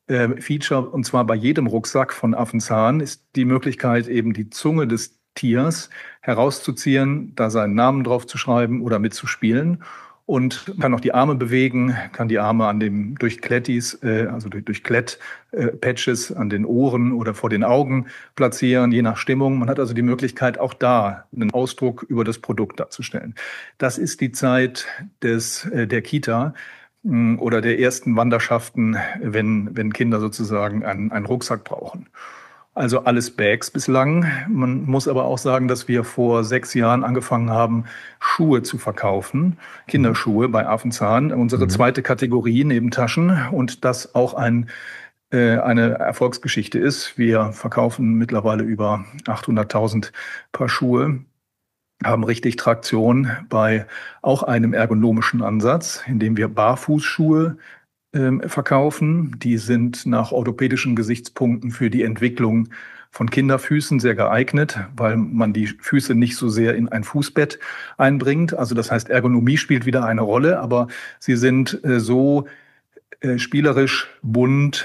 Feature, und zwar bei jedem Rucksack von Affenzahn, ist die Möglichkeit, eben die Zunge des Tiers herauszuziehen, da seinen Namen drauf zu schreiben oder mitzuspielen. Und kann auch die Arme bewegen, kann die Arme an dem durch Klettis, also durch Klettpatches an den Ohren oder vor den Augen platzieren, je nach Stimmung. Man hat also die Möglichkeit, auch da einen Ausdruck über das Produkt darzustellen. Das ist die Zeit der Kita oder der ersten Wanderschaften, wenn Kinder sozusagen einen Rucksack brauchen. Also alles Bags bislang. Man muss aber auch sagen, dass wir vor 6 Jahren angefangen haben, Schuhe zu verkaufen, Kinderschuhe bei Affenzahn, unsere zweite Kategorie neben Taschen, und das auch eine Erfolgsgeschichte ist. Wir verkaufen mittlerweile über 800.000 Paar Schuhe, haben richtig Traktion bei auch einem ergonomischen Ansatz, indem wir Barfußschuhe verkaufen. Die sind nach orthopädischen Gesichtspunkten für die Entwicklung von Kinderfüßen sehr geeignet, weil man die Füße nicht so sehr in ein Fußbett einbringt. Also das heißt, Ergonomie spielt wieder eine Rolle, aber sie sind so spielerisch, bunt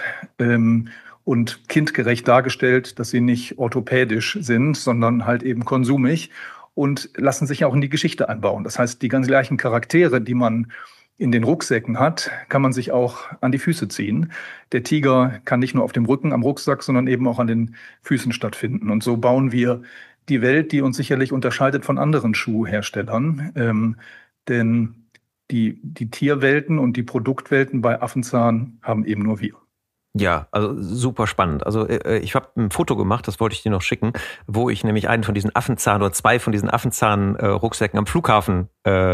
und kindgerecht dargestellt, dass sie nicht orthopädisch sind, sondern halt eben konsumig und lassen sich auch in die Geschichte einbauen. Das heißt, die ganz gleichen Charaktere, die man in den Rucksäcken hat, kann man sich auch an die Füße ziehen. Der Tiger kann nicht nur auf dem Rücken am Rucksack, sondern eben auch an den Füßen stattfinden. Und so bauen wir die Welt, die uns sicherlich unterscheidet von anderen Schuhherstellern. Denn die Tierwelten und die Produktwelten bei Affenzahn haben eben nur wir. Ja, also super spannend. Also ich habe ein Foto gemacht, das wollte ich dir noch schicken, wo ich nämlich einen von diesen Affenzahn oder 2 von diesen Affenzahn-Rucksäcken am Flughafen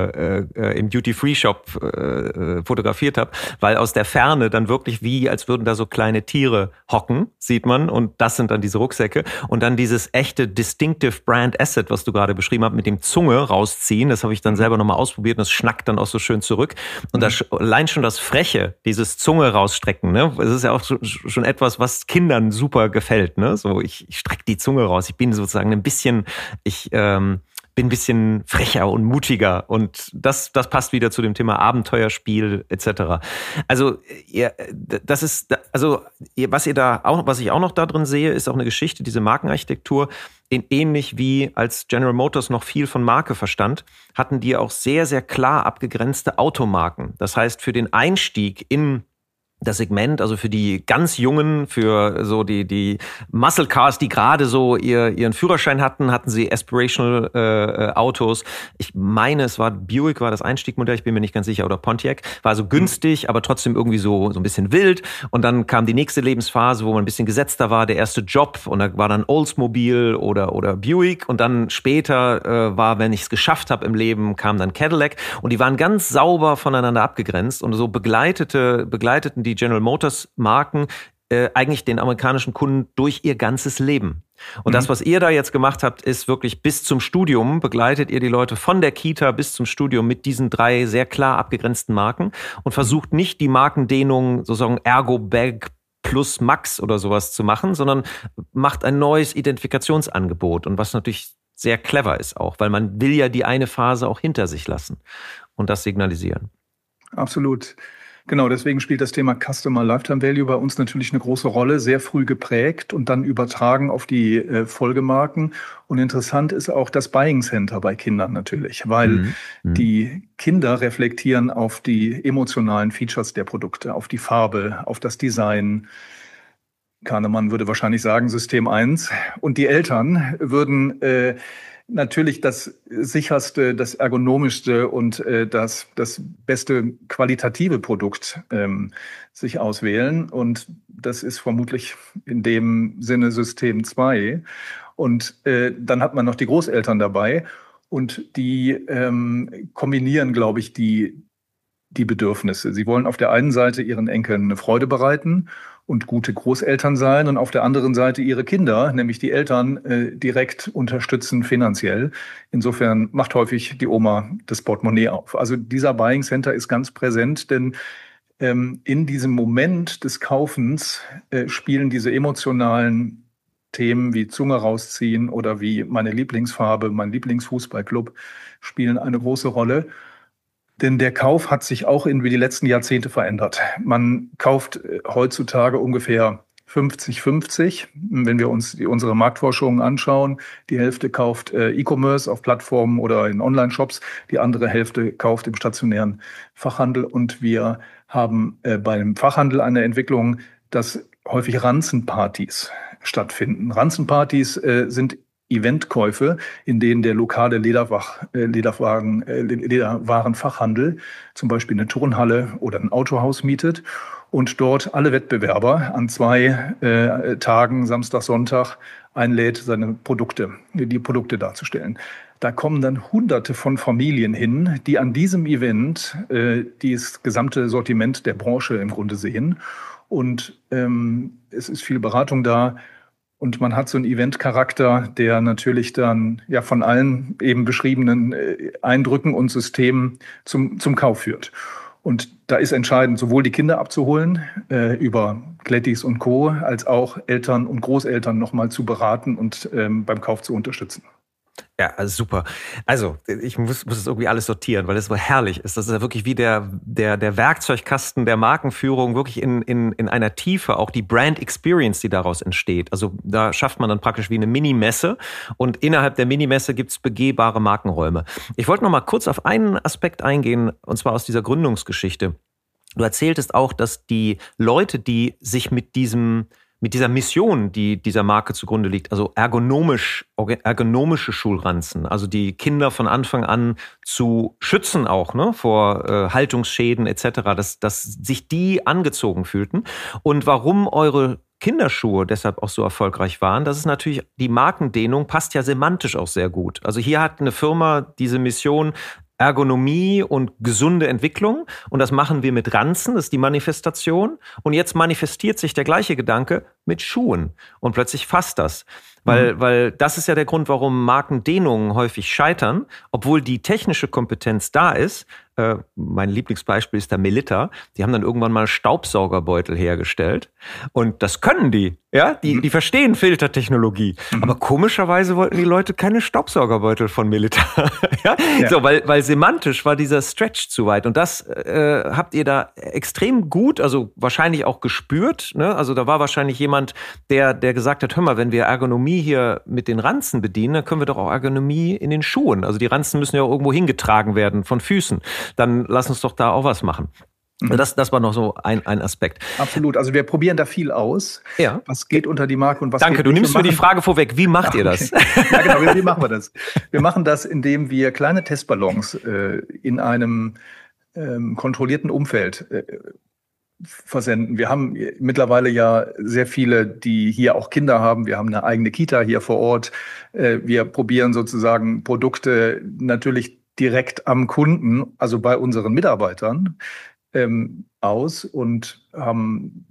im Duty-Free-Shop fotografiert habe, weil aus der Ferne dann wirklich wie, als würden da so kleine Tiere hocken, sieht man, und das sind dann diese Rucksäcke. Und dann dieses echte Distinctive Brand Asset, was du gerade beschrieben hast, mit dem Zunge rausziehen, das habe ich dann selber nochmal ausprobiert und das schnackt dann auch so schön zurück. Und das, allein schon das Freche, dieses Zunge rausstrecken, ne, es ist ja auch schon etwas, was Kindern super gefällt, ne? So, ich strecke die Zunge raus. Ich bin sozusagen ein bisschen, bin ein bisschen frecher und mutiger, und das passt wieder zu dem Thema Abenteuerspiel etc. Also das ist, also was ich auch noch da drin sehe, ist auch eine Geschichte, diese Markenarchitektur. Ähnlich wie als General Motors noch viel von Marke verstand, hatten die auch sehr, sehr klar abgegrenzte Automarken. Das heißt, für den Einstieg in das Segment, also für die ganz Jungen, für so die Muscle Cars, die gerade so ihren Führerschein hatten sie Aspirational Autos. Ich meine, es war Buick, war das Einstiegmodell, ich bin mir nicht ganz sicher, oder Pontiac. War so günstig, aber trotzdem irgendwie so ein bisschen wild. Und dann kam die nächste Lebensphase, wo man ein bisschen gesetzter war, der erste Job, und da war dann Oldsmobile oder Buick. Und dann später wenn ich es geschafft habe im Leben, kam dann Cadillac. Und die waren ganz sauber voneinander abgegrenzt, und so begleiteten die General Motors Marken eigentlich den amerikanischen Kunden durch ihr ganzes Leben. Und das, was ihr da jetzt gemacht habt, ist wirklich bis zum Studium, begleitet ihr die Leute von der Kita bis zum Studium mit diesen 3 sehr klar abgegrenzten Marken und versucht nicht die Markendehnung, sozusagen Ergo Bag plus Max oder sowas zu machen, sondern macht ein neues Identifikationsangebot, und was natürlich sehr clever ist auch, weil man will ja die eine Phase auch hinter sich lassen und das signalisieren. Absolut. Genau, deswegen spielt das Thema Customer Lifetime Value bei uns natürlich eine große Rolle, sehr früh geprägt und dann übertragen auf die Folgemarken. Und interessant ist auch das Buying Center bei Kindern natürlich, weil die Kinder reflektieren auf die emotionalen Features der Produkte, auf die Farbe, auf das Design. Kahnemann würde wahrscheinlich sagen System 1. Und die Eltern würden natürlich das sicherste, das ergonomischste und das beste qualitative Produkt sich auswählen. Und das ist vermutlich in dem Sinne System 2. Und dann hat man noch die Großeltern dabei. Und die kombinieren, glaube ich, die Bedürfnisse. Sie wollen auf der einen Seite ihren Enkeln eine Freude bereiten und gute Großeltern sein, und auf der anderen Seite ihre Kinder, nämlich die Eltern, direkt unterstützen finanziell. Insofern macht häufig die Oma das Portemonnaie auf. Also dieser Buying Center ist ganz präsent, denn in diesem Moment des Kaufens spielen diese emotionalen Themen wie Zunge rausziehen oder wie meine Lieblingsfarbe, mein Lieblingsfußballclub spielen eine große Rolle. Denn der Kauf hat sich auch in wie die letzten Jahrzehnte verändert. Man kauft heutzutage ungefähr 50-50. Wenn wir uns unsere Marktforschungen anschauen, die Hälfte kauft E-Commerce auf Plattformen oder in Online-Shops, die andere Hälfte kauft im stationären Fachhandel. Und wir haben beim Fachhandel eine Entwicklung, dass häufig Ranzenpartys stattfinden. Ranzenpartys sind Eventkäufe, in denen der lokale Lederwarenfachhandel zum Beispiel eine Turnhalle oder ein Autohaus mietet und dort alle Wettbewerber an 2 Tagen, Samstag, Sonntag, einlädt, die Produkte darzustellen. Da kommen dann Hunderte von Familien hin, die an diesem Event das gesamte Sortiment der Branche im Grunde sehen. Und es ist viel Beratung da. Und man hat so einen Event-Charakter, der natürlich dann ja von allen eben beschriebenen Eindrücken und Systemen zum Kauf führt. Und da ist entscheidend, sowohl die Kinder abzuholen über Klettis und Co., als auch Eltern und Großeltern nochmal zu beraten und beim Kauf zu unterstützen. Ja, also super. Also, ich muss das irgendwie alles sortieren, weil es so herrlich ist. Das ist ja wirklich wie der Werkzeugkasten der Markenführung, wirklich in einer Tiefe, auch die Brand Experience, die daraus entsteht. Also, da schafft man dann praktisch wie eine Minimesse und innerhalb der Minimesse gibt's begehbare Markenräume. Ich wollte noch mal kurz auf einen Aspekt eingehen, und zwar aus dieser Gründungsgeschichte. Du erzähltest auch, dass die Leute, die sich mit dieser Mission, die dieser Marke zugrunde liegt, also ergonomische Schulranzen, also die Kinder von Anfang an zu schützen auch, ne, vor Haltungsschäden etc., dass sich die angezogen fühlten. Und warum eure Kinderschuhe deshalb auch so erfolgreich waren, das ist natürlich, die Markendehnung passt ja semantisch auch sehr gut. Also hier hat eine Firma diese Mission Ergonomie und gesunde Entwicklung. Und das machen wir mit Ranzen, das ist die Manifestation. Und jetzt manifestiert sich der gleiche Gedanke mit Schuhen. Und plötzlich fasst das. Weil das ist ja der Grund, warum Markendehnungen häufig scheitern, obwohl die technische Kompetenz da ist. Mein Lieblingsbeispiel ist der Melitta. Die haben dann irgendwann mal Staubsaugerbeutel hergestellt. Und das können die. Ja, die verstehen Filtertechnologie. Aber komischerweise wollten die Leute keine Staubsaugerbeutel von Melitta. Ja? So, weil semantisch war dieser Stretch zu weit. Und das habt ihr da extrem gut, also wahrscheinlich auch gespürt. Ne? Also da war wahrscheinlich jemand, der gesagt hat, hör mal, wenn wir Ergonomie hier mit den Ranzen bedienen, dann können wir doch auch Ergonomie in den Schuhen. Also die Ranzen müssen ja auch irgendwo hingetragen werden von Füßen. Dann lass uns doch da auch was machen. Das war noch so ein Aspekt. Absolut. Also wir probieren da viel aus. Ja. Was geht unter die Marke und was Danke, du nimmst mir die Frage vorweg. Wie macht ihr das? Ja, genau. Wie machen wir das? Wir machen das, indem wir kleine Testballons in einem kontrollierten Umfeld versenden. Wir haben mittlerweile ja sehr viele, die hier auch Kinder haben. Wir haben eine eigene Kita hier vor Ort. Wir probieren sozusagen Produkte natürlich direkt am Kunden, also bei unseren Mitarbeitern, aus und haben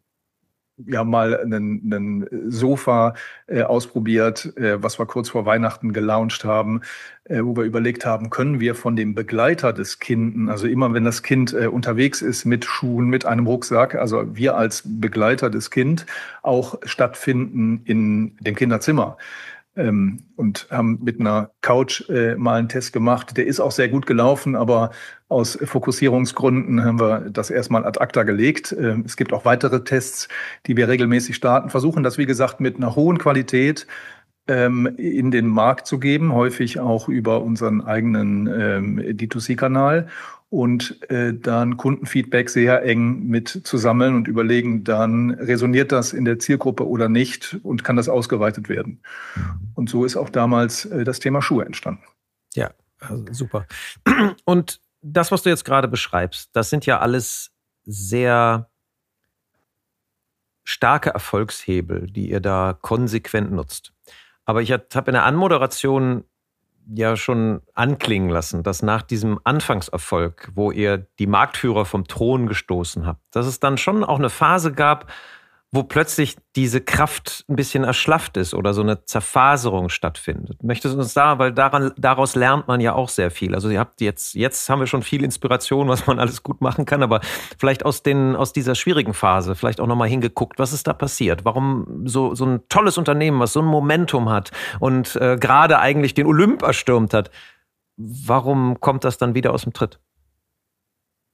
mal einen Sofa ausprobiert, was wir kurz vor Weihnachten gelauncht haben, wo wir überlegt haben, können wir von dem Begleiter des Kindes, also immer wenn das Kind unterwegs ist mit Schuhen, mit einem Rucksack, also wir als Begleiter des Kindes auch stattfinden in dem Kinderzimmer. Und haben mit einer Couch mal einen Test gemacht. Der ist auch sehr gut gelaufen, aber aus Fokussierungsgründen haben wir das erstmal ad acta gelegt. Es gibt auch weitere Tests, die wir regelmäßig starten, versuchen das, wie gesagt, mit einer hohen Qualität in den Markt zu geben, häufig auch über unseren eigenen D2C-Kanal. Und dann Kundenfeedback sehr eng mit zu sammeln und überlegen, dann resoniert das in der Zielgruppe oder nicht und kann das ausgeweitet werden. Und so ist auch damals das Thema Schuhe entstanden. Ja, also super. Und das, was du jetzt gerade beschreibst, das sind ja alles sehr starke Erfolgshebel, die ihr da konsequent nutzt. Aber ich habe in der Anmoderation ja schon anklingen lassen, dass nach diesem Anfangserfolg, wo ihr die Marktführer vom Thron gestoßen habt, dass es dann schon auch eine Phase gab, wo plötzlich diese Kraft ein bisschen erschlafft ist oder so eine Zerfaserung stattfindet. Möchtest du uns weil daraus lernt man ja auch sehr viel. Also ihr habt jetzt haben wir schon viel Inspiration, was man alles gut machen kann, aber vielleicht aus dieser schwierigen Phase vielleicht auch nochmal hingeguckt, was ist da passiert? Warum so ein tolles Unternehmen, was so ein Momentum hat und gerade eigentlich den Olymp erstürmt hat, warum kommt das dann wieder aus dem Tritt?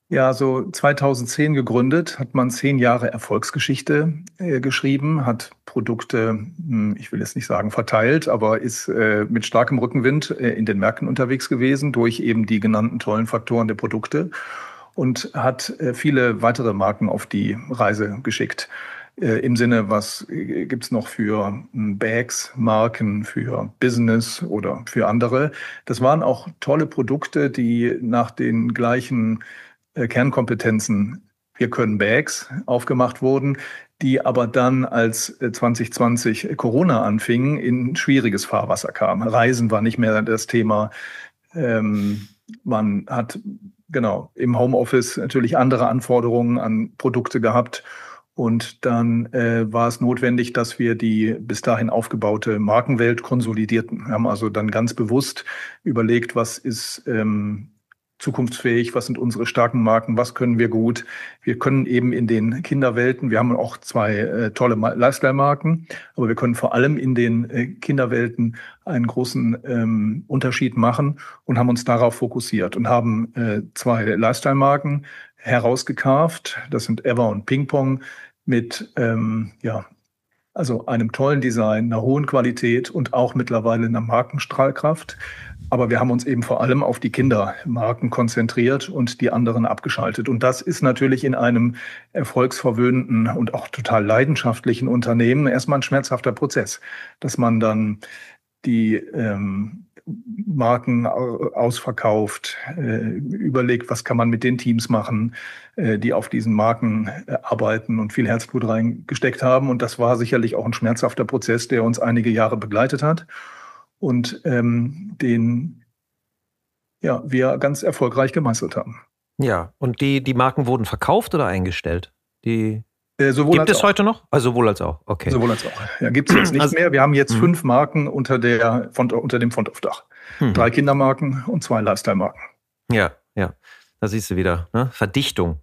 Ja, so 2010 gegründet, hat man 10 Jahre Erfolgsgeschichte geschrieben, hat Produkte, ich will jetzt nicht sagen verteilt, aber ist mit starkem Rückenwind in den Märkten unterwegs gewesen durch eben die genannten tollen Faktoren der Produkte und hat viele weitere Marken auf die Reise geschickt. Im Sinne, was gibt's noch für Bags, Marken, für Business oder für andere. Das waren auch tolle Produkte, die nach den gleichen Kernkompetenzen, wir können Bags, aufgemacht wurden, die aber dann, als 2020 Corona anfing, in schwieriges Fahrwasser kamen. Reisen war nicht mehr das Thema. Ähm, Man hat genau im Homeoffice natürlich andere Anforderungen an Produkte gehabt. Und dann war es notwendig, dass wir die bis dahin aufgebaute Markenwelt konsolidierten. Wir haben also dann ganz bewusst überlegt, was ist zukunftsfähig, was sind unsere starken Marken, was können wir gut. Wir können eben in den Kinderwelten, wir haben auch zwei tolle Lifestyle-Marken, aber wir können vor allem in den Kinderwelten einen großen Unterschied machen und haben uns darauf fokussiert und haben zwei Lifestyle-Marken herausgekarft. Das sind Ever und Ping Pong mit ja, also einem tollen Design, einer hohen Qualität und auch mittlerweile einer Markenstrahlkraft. Aber wir haben uns eben vor allem auf die Kindermarken konzentriert und die anderen abgeschaltet. Und das ist natürlich in einem erfolgsverwöhnten und auch total leidenschaftlichen Unternehmen erstmal ein schmerzhafter Prozess, dass man dann die Marken ausverkauft, überlegt, was kann man mit den Teams machen, die auf diesen Marken arbeiten und viel Herzblut reingesteckt haben. Und das war sicherlich auch ein schmerzhafter Prozess, der uns einige Jahre begleitet hat und den ja, wir ganz erfolgreich gemeistert haben. Ja, und die Marken wurden verkauft oder eingestellt? Die Sowohl gibt als es auch. heute noch? Also sowohl als auch, okay. Sowohl als auch. Ja, gibt es jetzt nicht Also, mehr. Wir haben jetzt mhm. 5 Marken unter dem Font-auf-Dach. Mhm. 3 Kindermarken und 2 Lifestyle-Marken. Ja, ja. Da siehst du wieder, ne? Verdichtung.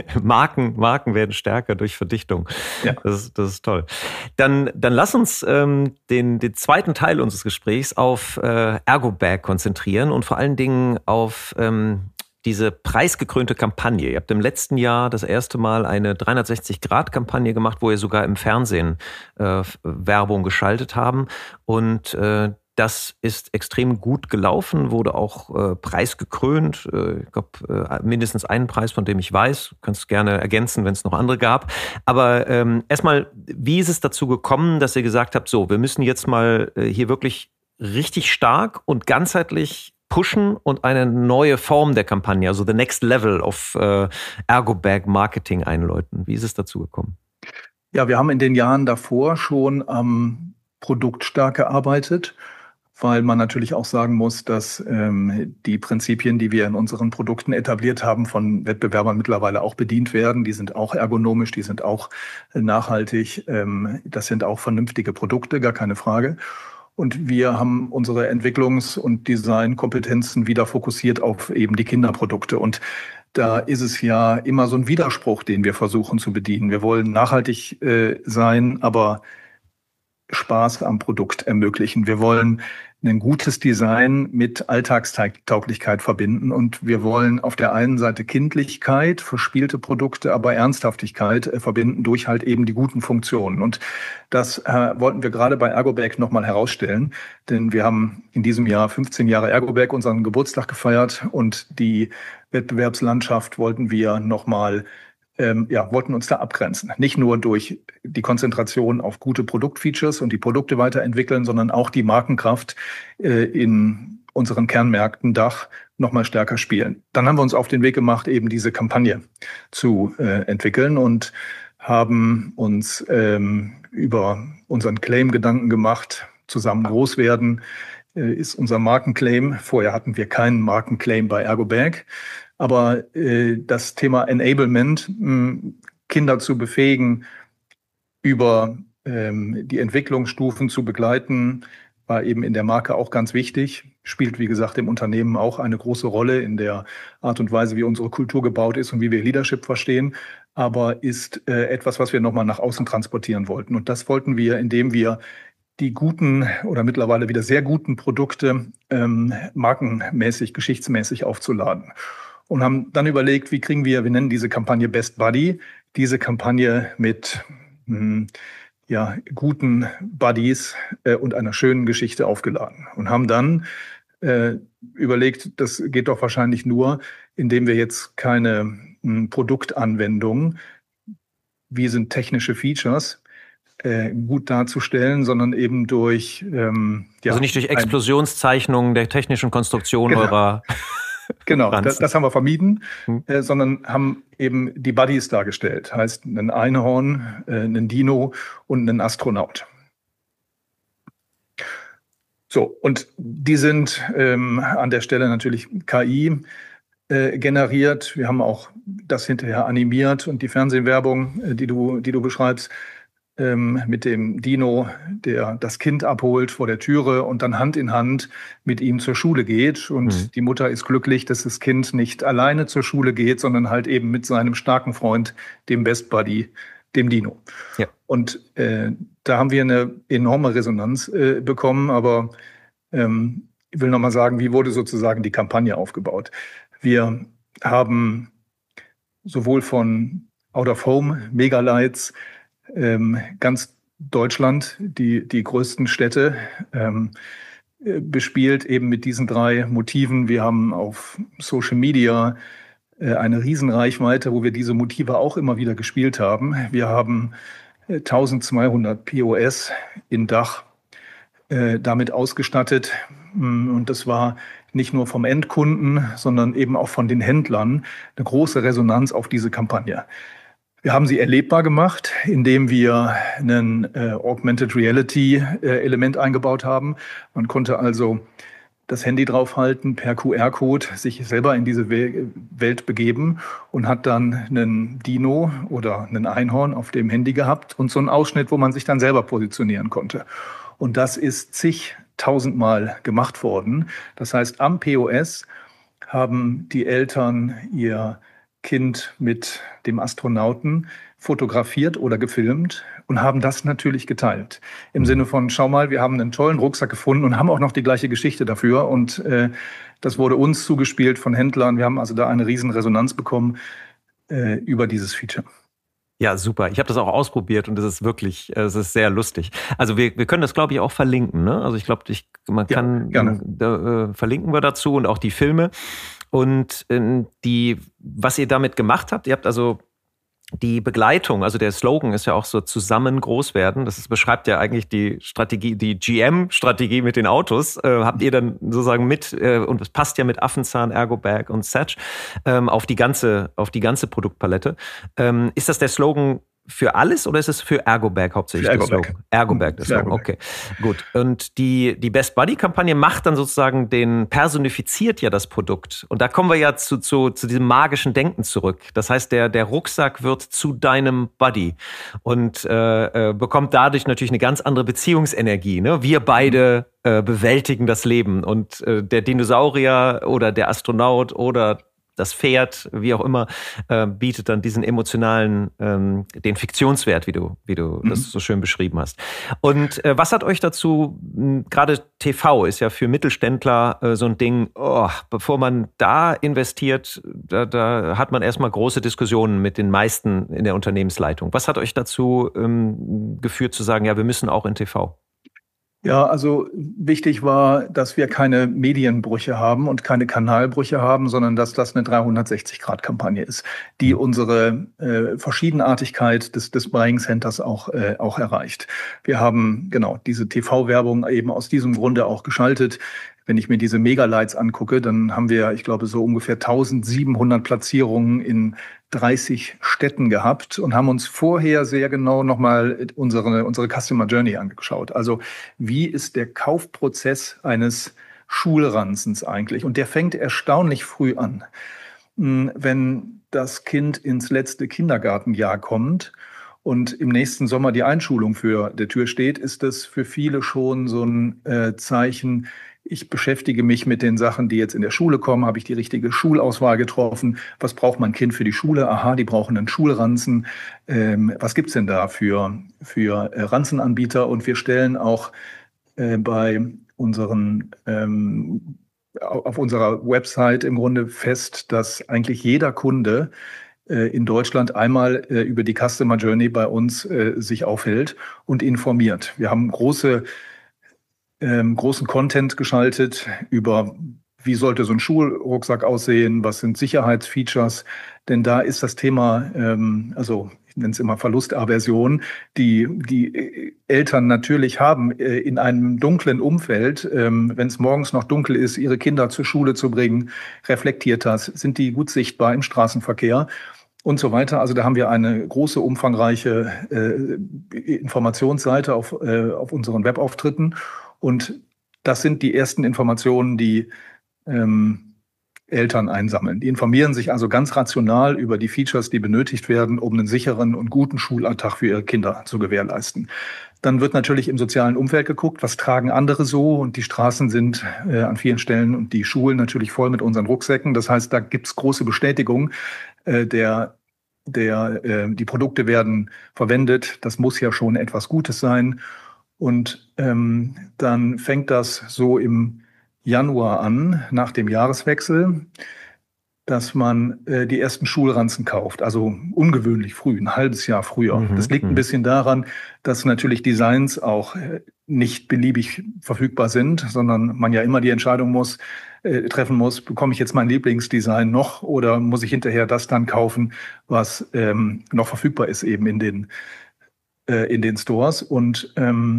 Marken werden stärker durch Verdichtung. Ja. Das ist toll. Dann lass uns den zweiten Teil unseres Gesprächs auf Ergo-Bag konzentrieren und vor allen Dingen auf diese preisgekrönte Kampagne. Ihr habt im letzten Jahr das erste Mal eine 360-Grad-Kampagne gemacht, wo ihr sogar im Fernsehen Werbung geschaltet haben. Und das ist extrem gut gelaufen, wurde auch preisgekrönt. Ich glaube, mindestens einen Preis, von dem ich weiß. Du kannst gerne ergänzen, wenn es noch andere gab. Aber erstmal, wie ist es dazu gekommen, dass ihr gesagt habt, so, wir müssen jetzt mal hier wirklich richtig stark und ganzheitlich pushen und eine neue Form der Kampagne, also the next level of Ergo-Bag Marketing einläuten. Wie ist es dazu gekommen? Ja, wir haben in den Jahren davor schon am Produkt stark gearbeitet, weil man natürlich auch sagen muss, dass die Prinzipien, die wir in unseren Produkten etabliert haben, von Wettbewerbern mittlerweile auch bedient werden. Die sind auch ergonomisch, die sind auch nachhaltig, das sind auch vernünftige Produkte, gar keine Frage. Und wir haben unsere Entwicklungs- und Designkompetenzen wieder fokussiert auf eben die Kinderprodukte. Und da ist es ja immer so ein Widerspruch, den wir versuchen zu bedienen. Wir wollen nachhaltig sein, aber Spaß am Produkt ermöglichen. Wir wollen ein gutes Design mit Alltagstauglichkeit verbinden und wir wollen auf der einen Seite Kindlichkeit, verspielte Produkte, aber Ernsthaftigkeit verbinden durch halt eben die guten Funktionen. Und das wollten wir gerade bei Ergo-Bag nochmal herausstellen, denn wir haben in diesem Jahr 15 Jahre Ergo-Bag unseren Geburtstag gefeiert und die Wettbewerbslandschaft wollten wir nochmal ja, wollten uns da abgrenzen. Nicht nur durch die Konzentration auf gute Produktfeatures und die Produkte weiterentwickeln, sondern auch die Markenkraft in unseren Kernmärkten Dach noch mal stärker spielen. Dann haben wir uns auf den Weg gemacht, eben diese Kampagne zu entwickeln und haben uns über unseren Claim Gedanken gemacht, zusammen groß werden, ist unser Markenclaim. Vorher hatten wir keinen Markenclaim bei Ergo-Bag. Aber das Thema Enablement, Kinder zu befähigen, über die Entwicklungsstufen zu begleiten, war eben in der Marke auch ganz wichtig. Spielt, wie gesagt, im Unternehmen auch eine große Rolle in der Art und Weise, wie unsere Kultur gebaut ist und wie wir Leadership verstehen. Aber ist etwas, was wir nochmal nach außen transportieren wollten. Und das wollten wir, indem wir die guten oder mittlerweile wieder sehr guten Produkte markenmäßig, geschichtsmäßig aufzuladen. und haben dann überlegt, wir nennen diese Kampagne Best Buddy, diese Kampagne mit guten Buddies und einer schönen Geschichte aufgeladen und haben dann äh, überlegt, das geht doch wahrscheinlich nur, indem wir jetzt keine Produktanwendung, wie sind technische Features, gut darzustellen, sondern eben durch Also nicht durch Explosionszeichnungen der technischen Konstruktion genau, eurer genau, Ranzen. das haben wir vermieden, Hm. sondern haben eben die Buddies dargestellt, heißt ein Einhorn, einen Dino und einen Astronaut. So, und die sind an der Stelle natürlich KI generiert. Wir haben auch das hinterher animiert und die Fernsehwerbung, die du beschreibst, mit dem Dino, der das Kind abholt vor der Türe und dann Hand in Hand mit ihm zur Schule geht. Und die Mutter ist glücklich, dass das Kind nicht alleine zur Schule geht, sondern halt eben mit seinem starken Freund, dem Best Buddy, dem Dino. Ja. Und da haben wir eine enorme Resonanz bekommen, aber ich will nochmal sagen, wie wurde sozusagen die Kampagne aufgebaut? Wir haben sowohl von Out of Home, Megalights, ganz Deutschland, die größten Städte, bespielt eben mit diesen 3 Motiven. Wir haben auf Social Media eine Riesenreichweite, wo wir diese Motive auch immer wieder gespielt haben. Wir haben 1200 POS in Dach damit ausgestattet. Und das war nicht nur vom Endkunden, sondern eben auch von den Händlern eine große Resonanz auf diese Kampagne. Wir haben sie erlebbar gemacht, indem wir ein Augmented Reality Element eingebaut haben. Man konnte also das Handy draufhalten, per QR-Code sich selber in diese Welt begeben und hat dann einen Dino oder einen Einhorn auf dem Handy gehabt und so einen Ausschnitt, wo man sich dann selber positionieren konnte. Und das ist zigtausendmal gemacht worden. Das heißt, am POS haben die Eltern ihr Kind mit dem Astronauten fotografiert oder gefilmt und haben das natürlich geteilt. Im Sinne von, schau mal, wir haben einen tollen Rucksack gefunden und haben auch noch die gleiche Geschichte dafür. Und das wurde uns zugespielt von Händlern. Wir haben also da eine riesen Resonanz bekommen über dieses Feature. Ja, super. Ich habe das auch ausprobiert und es ist sehr lustig. Also wir können das, glaube ich, auch verlinken. Ne? Also ich glaube, verlinken wir dazu und auch die Filme. Und was ihr damit gemacht habt, ihr habt also die Begleitung, also der Slogan ist ja auch so zusammen groß werden. Beschreibt ja eigentlich die Strategie, die GM-Strategie mit den Autos. Habt ihr dann sozusagen und es passt ja mit Affenzahn, Ergobag und Satch auf die ganze Produktpalette. Ist das der Slogan für alles oder ist es für Ergobag hauptsächlich der Slogan? Ergobag, der Slogan, okay. Gut. Und die Best Buddy-Kampagne macht dann sozusagen personifiziert ja das Produkt. Und da kommen wir ja zu diesem magischen Denken zurück. Das heißt, der Rucksack wird zu deinem Buddy und bekommt dadurch natürlich eine ganz andere Beziehungsenergie. Ne? Wir beide bewältigen das Leben und der Dinosaurier oder der Astronaut oder das Pferd, wie auch immer, bietet dann diesen emotionalen, den Fiktionswert, wie du das so schön beschrieben hast. Und was hat euch dazu, gerade TV ist ja für Mittelständler so ein Ding, bevor man da investiert, da hat man erstmal große Diskussionen mit den meisten in der Unternehmensleitung. Was hat euch dazu geführt zu sagen, ja, wir müssen auch in TV? Ja, also wichtig war, dass wir keine Medienbrüche haben und keine Kanalbrüche haben, sondern dass das eine 360-Grad-Kampagne ist, die unsere Verschiedenartigkeit des Buying Centers auch erreicht. Wir haben genau diese TV-Werbung eben aus diesem Grunde auch geschaltet. Wenn ich mir diese Megalights angucke, dann haben wir, ich glaube, so ungefähr 1700 Platzierungen in 30 Städten gehabt und haben uns vorher sehr genau nochmal unsere Customer Journey angeschaut. Also wie ist der Kaufprozess eines Schulranzens eigentlich? Und der fängt erstaunlich früh an. Wenn das Kind ins letzte Kindergartenjahr kommt und im nächsten Sommer die Einschulung für der Tür steht, ist das für viele schon so ein Zeichen, ich beschäftige mich mit den Sachen, die jetzt in der Schule kommen. Habe ich die richtige Schulauswahl getroffen? Was braucht mein Kind für die Schule? Aha, die brauchen einen Schulranzen. Was gibt's denn da für Ranzenanbieter? Und wir stellen auch bei unseren auf unserer Website im Grunde fest, dass eigentlich jeder Kunde in Deutschland einmal über die Customer Journey bei uns sich aufhält und informiert. Wir haben großen Content geschaltet über, wie sollte so ein Schulrucksack aussehen, was sind Sicherheitsfeatures, denn da ist das Thema, also ich nenne es immer Verlustaversion, die Eltern natürlich haben in einem dunklen Umfeld, wenn es morgens noch dunkel ist, ihre Kinder zur Schule zu bringen, reflektiert das, sind die gut sichtbar im Straßenverkehr und so weiter. Also da haben wir eine große, umfangreiche Informationsseite auf unseren Webauftritten. Und das sind die ersten Informationen, die Eltern einsammeln. Die informieren sich also ganz rational über die Features, die benötigt werden, um einen sicheren und guten Schulalltag für ihre Kinder zu gewährleisten. Dann wird natürlich im sozialen Umfeld geguckt, was tragen andere so, und die Straßen sind an vielen Stellen und die Schulen natürlich voll mit unseren Rucksäcken. Das heißt, da gibt's große Bestätigung, die Produkte werden verwendet. Das muss ja schon etwas Gutes sein. Und dann fängt das so im Januar an, nach dem Jahreswechsel, dass man die ersten Schulranzen kauft. Also ungewöhnlich früh, ein halbes Jahr früher. Das liegt ein bisschen daran, dass natürlich Designs auch nicht beliebig verfügbar sind, sondern man ja immer die Entscheidung treffen muss, bekomme ich jetzt mein Lieblingsdesign noch oder muss ich hinterher das dann kaufen, was noch verfügbar ist eben in den Stores. Und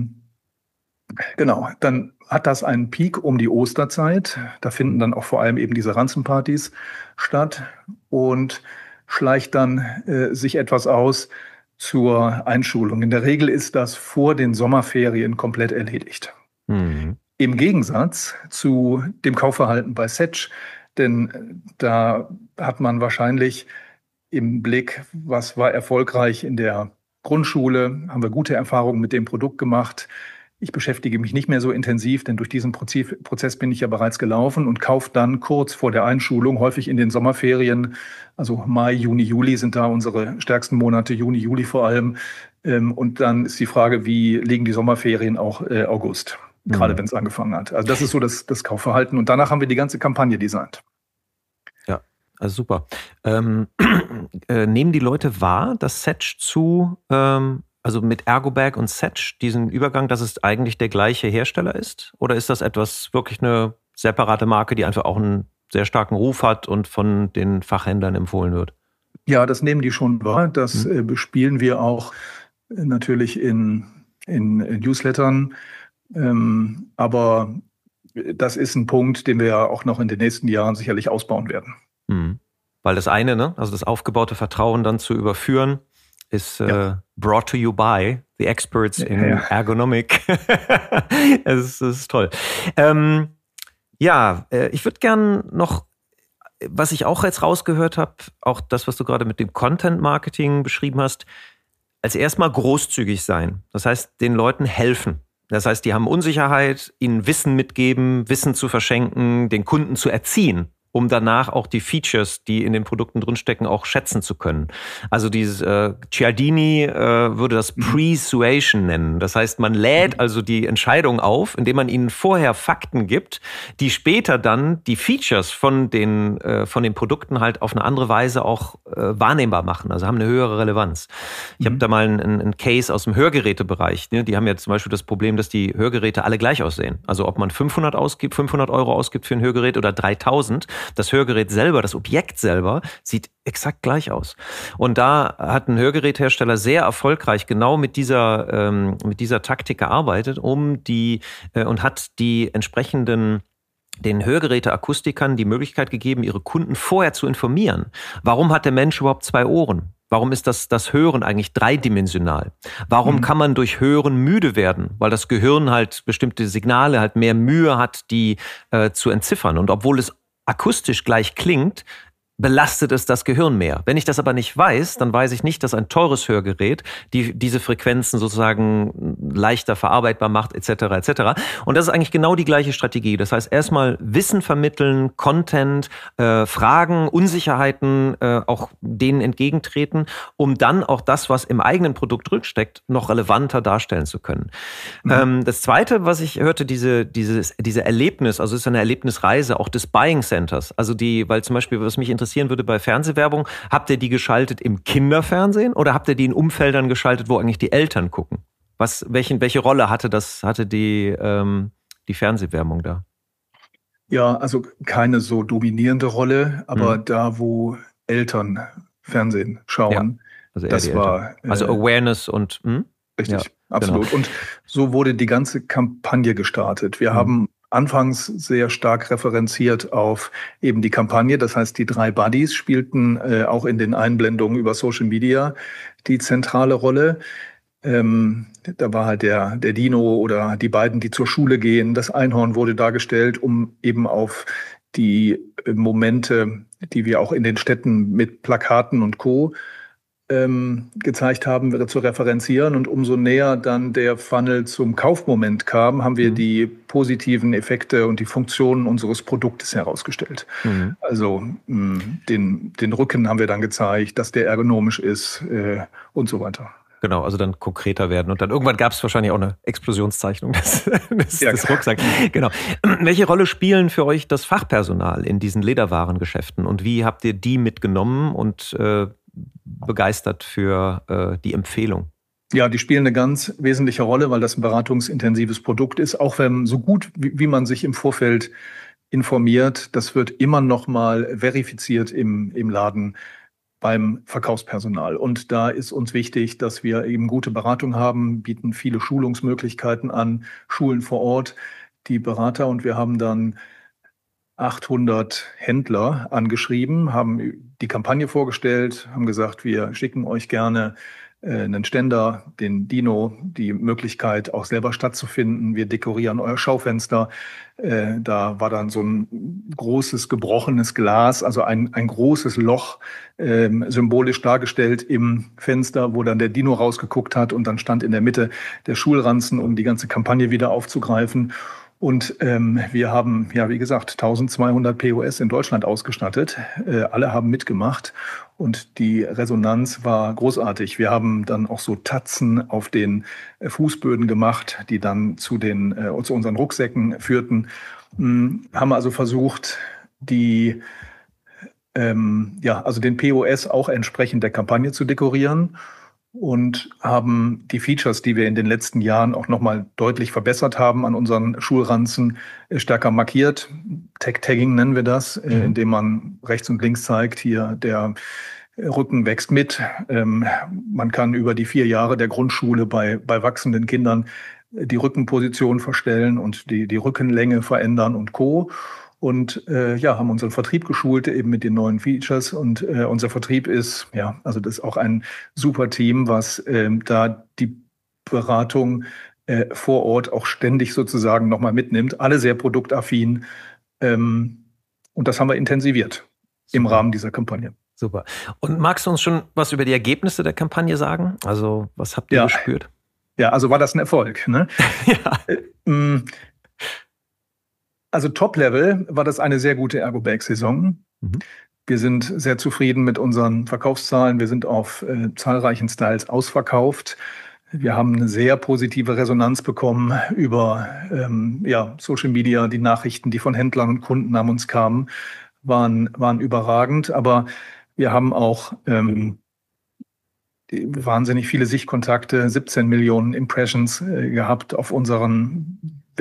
genau, dann hat das einen Peak um die Osterzeit. Da finden dann auch vor allem eben diese Ranzenpartys statt und schleicht dann sich etwas aus zur Einschulung. In der Regel ist das vor den Sommerferien komplett erledigt. Mhm. Im Gegensatz zu dem Kaufverhalten bei Setch, denn da hat man wahrscheinlich im Blick, was war erfolgreich in der Grundschule, haben wir gute Erfahrungen mit dem Produkt gemacht. Ich beschäftige mich nicht mehr so intensiv, denn durch diesen Prozess bin ich ja bereits gelaufen und kaufe dann kurz vor der Einschulung, häufig in den Sommerferien, also Mai, Juni, Juli sind da unsere stärksten Monate, Juni, Juli vor allem. Und dann ist die Frage, wie liegen die Sommerferien auch August, gerade wenn es angefangen hat. Also das ist so das Kaufverhalten. Und danach haben wir die ganze Kampagne designt. Ja, also super. Nehmen die Leute wahr, dass Setch also mit Ergobag und Setch, diesen Übergang, dass es eigentlich der gleiche Hersteller ist? Oder ist das wirklich eine separate Marke, die einfach auch einen sehr starken Ruf hat und von den Fachhändlern empfohlen wird? Ja, das nehmen die schon wahr. Das bespielen wir auch natürlich in Newslettern. Aber das ist ein Punkt, den wir ja auch noch in den nächsten Jahren sicherlich ausbauen werden. Weil das eine, ne, also das aufgebaute Vertrauen dann zu überführen, ist brought to you by the experts in Ergonomic. Das ist toll. Ich würde gern noch, was ich auch jetzt rausgehört habe, auch das, was du gerade mit dem Content-Marketing beschrieben hast, als erstmal großzügig sein. Das heißt, den Leuten helfen. Das heißt, die haben Unsicherheit, ihnen Wissen mitgeben, Wissen zu verschenken, den Kunden zu erziehen, um danach auch die Features, die in den Produkten drinstecken, auch schätzen zu können. Also dieses Cialdini würde das Persuasion nennen. Das heißt, man lädt also die Entscheidung auf, indem man ihnen vorher Fakten gibt, die später dann die Features von den Produkten halt auf eine andere Weise auch wahrnehmbar machen, also haben eine höhere Relevanz. Ich habe da mal einen Case aus dem Hörgerätebereich. Ne? Die haben ja zum Beispiel das Problem, dass die Hörgeräte alle gleich aussehen. Also ob man 500 Euro ausgibt für ein Hörgerät oder 3.000, das Hörgerät selber, das Objekt selber, sieht exakt gleich aus. Und da hat ein Hörgeräthersteller sehr erfolgreich genau mit dieser Taktik gearbeitet, und hat die entsprechenden den Hörgeräteakustikern die Möglichkeit gegeben, ihre Kunden vorher zu informieren. Warum hat der Mensch überhaupt 2 Ohren? Warum ist das Hören eigentlich dreidimensional? Warum kann man durch Hören müde werden? Weil das Gehirn halt bestimmte Signale halt mehr Mühe hat, die zu entziffern. Und obwohl es akustisch gleich klingt, belastet es das Gehirn mehr. Wenn ich das aber nicht weiß, dann weiß ich nicht, dass ein teures Hörgerät diese Frequenzen sozusagen leichter verarbeitbar macht, etc., etc. Und das ist eigentlich genau die gleiche Strategie. Das heißt, erstmal Wissen vermitteln, Content, Fragen, Unsicherheiten, auch denen entgegentreten, um dann auch das, was im eigenen Produkt drinsteckt, noch relevanter darstellen zu können. Das Zweite, was ich hörte, diese Erlebnis, also es ist eine Erlebnisreise auch des Buying Centers, also weil zum Beispiel, was mich interessieren würde bei Fernsehwerbung, habt ihr die geschaltet im Kinderfernsehen oder habt ihr die in Umfeldern geschaltet, wo eigentlich die Eltern gucken? Welche Rolle hatte die Fernsehwerbung da? Ja, also keine so dominierende Rolle, aber da, wo Eltern Fernsehen schauen, also eher die das Eltern. war Also Awareness und richtig, ja, absolut. Genau. Und so wurde die ganze Kampagne gestartet. Wir haben anfangs sehr stark referenziert auf eben die Kampagne. Das heißt, die 3 Buddies spielten auch in den Einblendungen über Social Media die zentrale Rolle. Da war halt der Dino oder die beiden, die zur Schule gehen. Das Einhorn wurde dargestellt, um eben auf die Momente, die wir auch in den Städten mit Plakaten und Co. Gezeigt haben, zu referenzieren. Und umso näher dann der Funnel zum Kaufmoment kam, haben wir die positiven Effekte und die Funktionen unseres Produktes herausgestellt. Also den Rücken haben wir dann gezeigt, dass der ergonomisch ist und so weiter. Genau, also dann konkreter werden. Und dann irgendwann gab es wahrscheinlich auch eine Explosionszeichnung des Rucksacks. Genau. Welche Rolle spielen für euch das Fachpersonal in diesen Lederwarengeschäften? Und wie habt ihr die mitgenommen und begeistert für die Empfehlung? Ja, die spielen eine ganz wesentliche Rolle, weil das ein beratungsintensives Produkt ist. Auch wenn so gut, wie man sich im Vorfeld informiert, das wird immer noch mal verifiziert im Laden beim Verkaufspersonal. Und da ist uns wichtig, dass wir eben gute Beratung haben, bieten viele Schulungsmöglichkeiten an, Schulen vor Ort, die Berater. Und wir haben dann 800 Händler angeschrieben, haben die Kampagne vorgestellt, haben gesagt, wir schicken euch gerne einen Ständer, den Dino, die Möglichkeit auch selber stattzufinden. Wir dekorieren euer Schaufenster. Da war dann so ein großes gebrochenes Glas, also ein großes Loch symbolisch dargestellt im Fenster, wo dann der Dino rausgeguckt hat und dann stand in der Mitte der Schulranzen, um die ganze Kampagne wieder aufzugreifen. Und wir haben, ja, wie gesagt, 1200 POS in Deutschland ausgestattet. Alle haben mitgemacht und die Resonanz war großartig. Wir haben dann auch so Tatzen auf den Fußböden gemacht, die dann zu unseren Rucksäcken führten. Haben also versucht, also den POS auch entsprechend der Kampagne zu dekorieren. Und haben die Features, die wir in den letzten Jahren auch nochmal deutlich verbessert haben an unseren Schulranzen, stärker markiert. Tagging nennen wir das, indem man rechts und links zeigt, hier der Rücken wächst mit. Man kann über die 4 Jahre der Grundschule bei wachsenden Kindern die Rückenposition verstellen und die Rückenlänge verändern und Co. Und haben unseren Vertrieb geschult, eben mit den neuen Features. Und unser Vertrieb ist, also das ist auch ein super Team, was da die Beratung vor Ort auch ständig sozusagen nochmal mitnimmt. Alle sehr produktaffin. Und das haben wir intensiviert im Rahmen dieser Kampagne. Super. Und magst du uns schon was über die Ergebnisse der Kampagne sagen? Also was habt ihr gespürt? Ja, also war das ein Erfolg, ne? Also Top-Level war das eine sehr gute Ergo-Bag-Saison. Wir sind sehr zufrieden mit unseren Verkaufszahlen. Wir sind auf zahlreichen Styles ausverkauft. Wir haben eine sehr positive Resonanz bekommen über Social Media. Die Nachrichten, die von Händlern und Kunden an uns kamen, waren überragend. Aber wir haben auch wahnsinnig viele Sichtkontakte, 17 Millionen Impressions gehabt auf unseren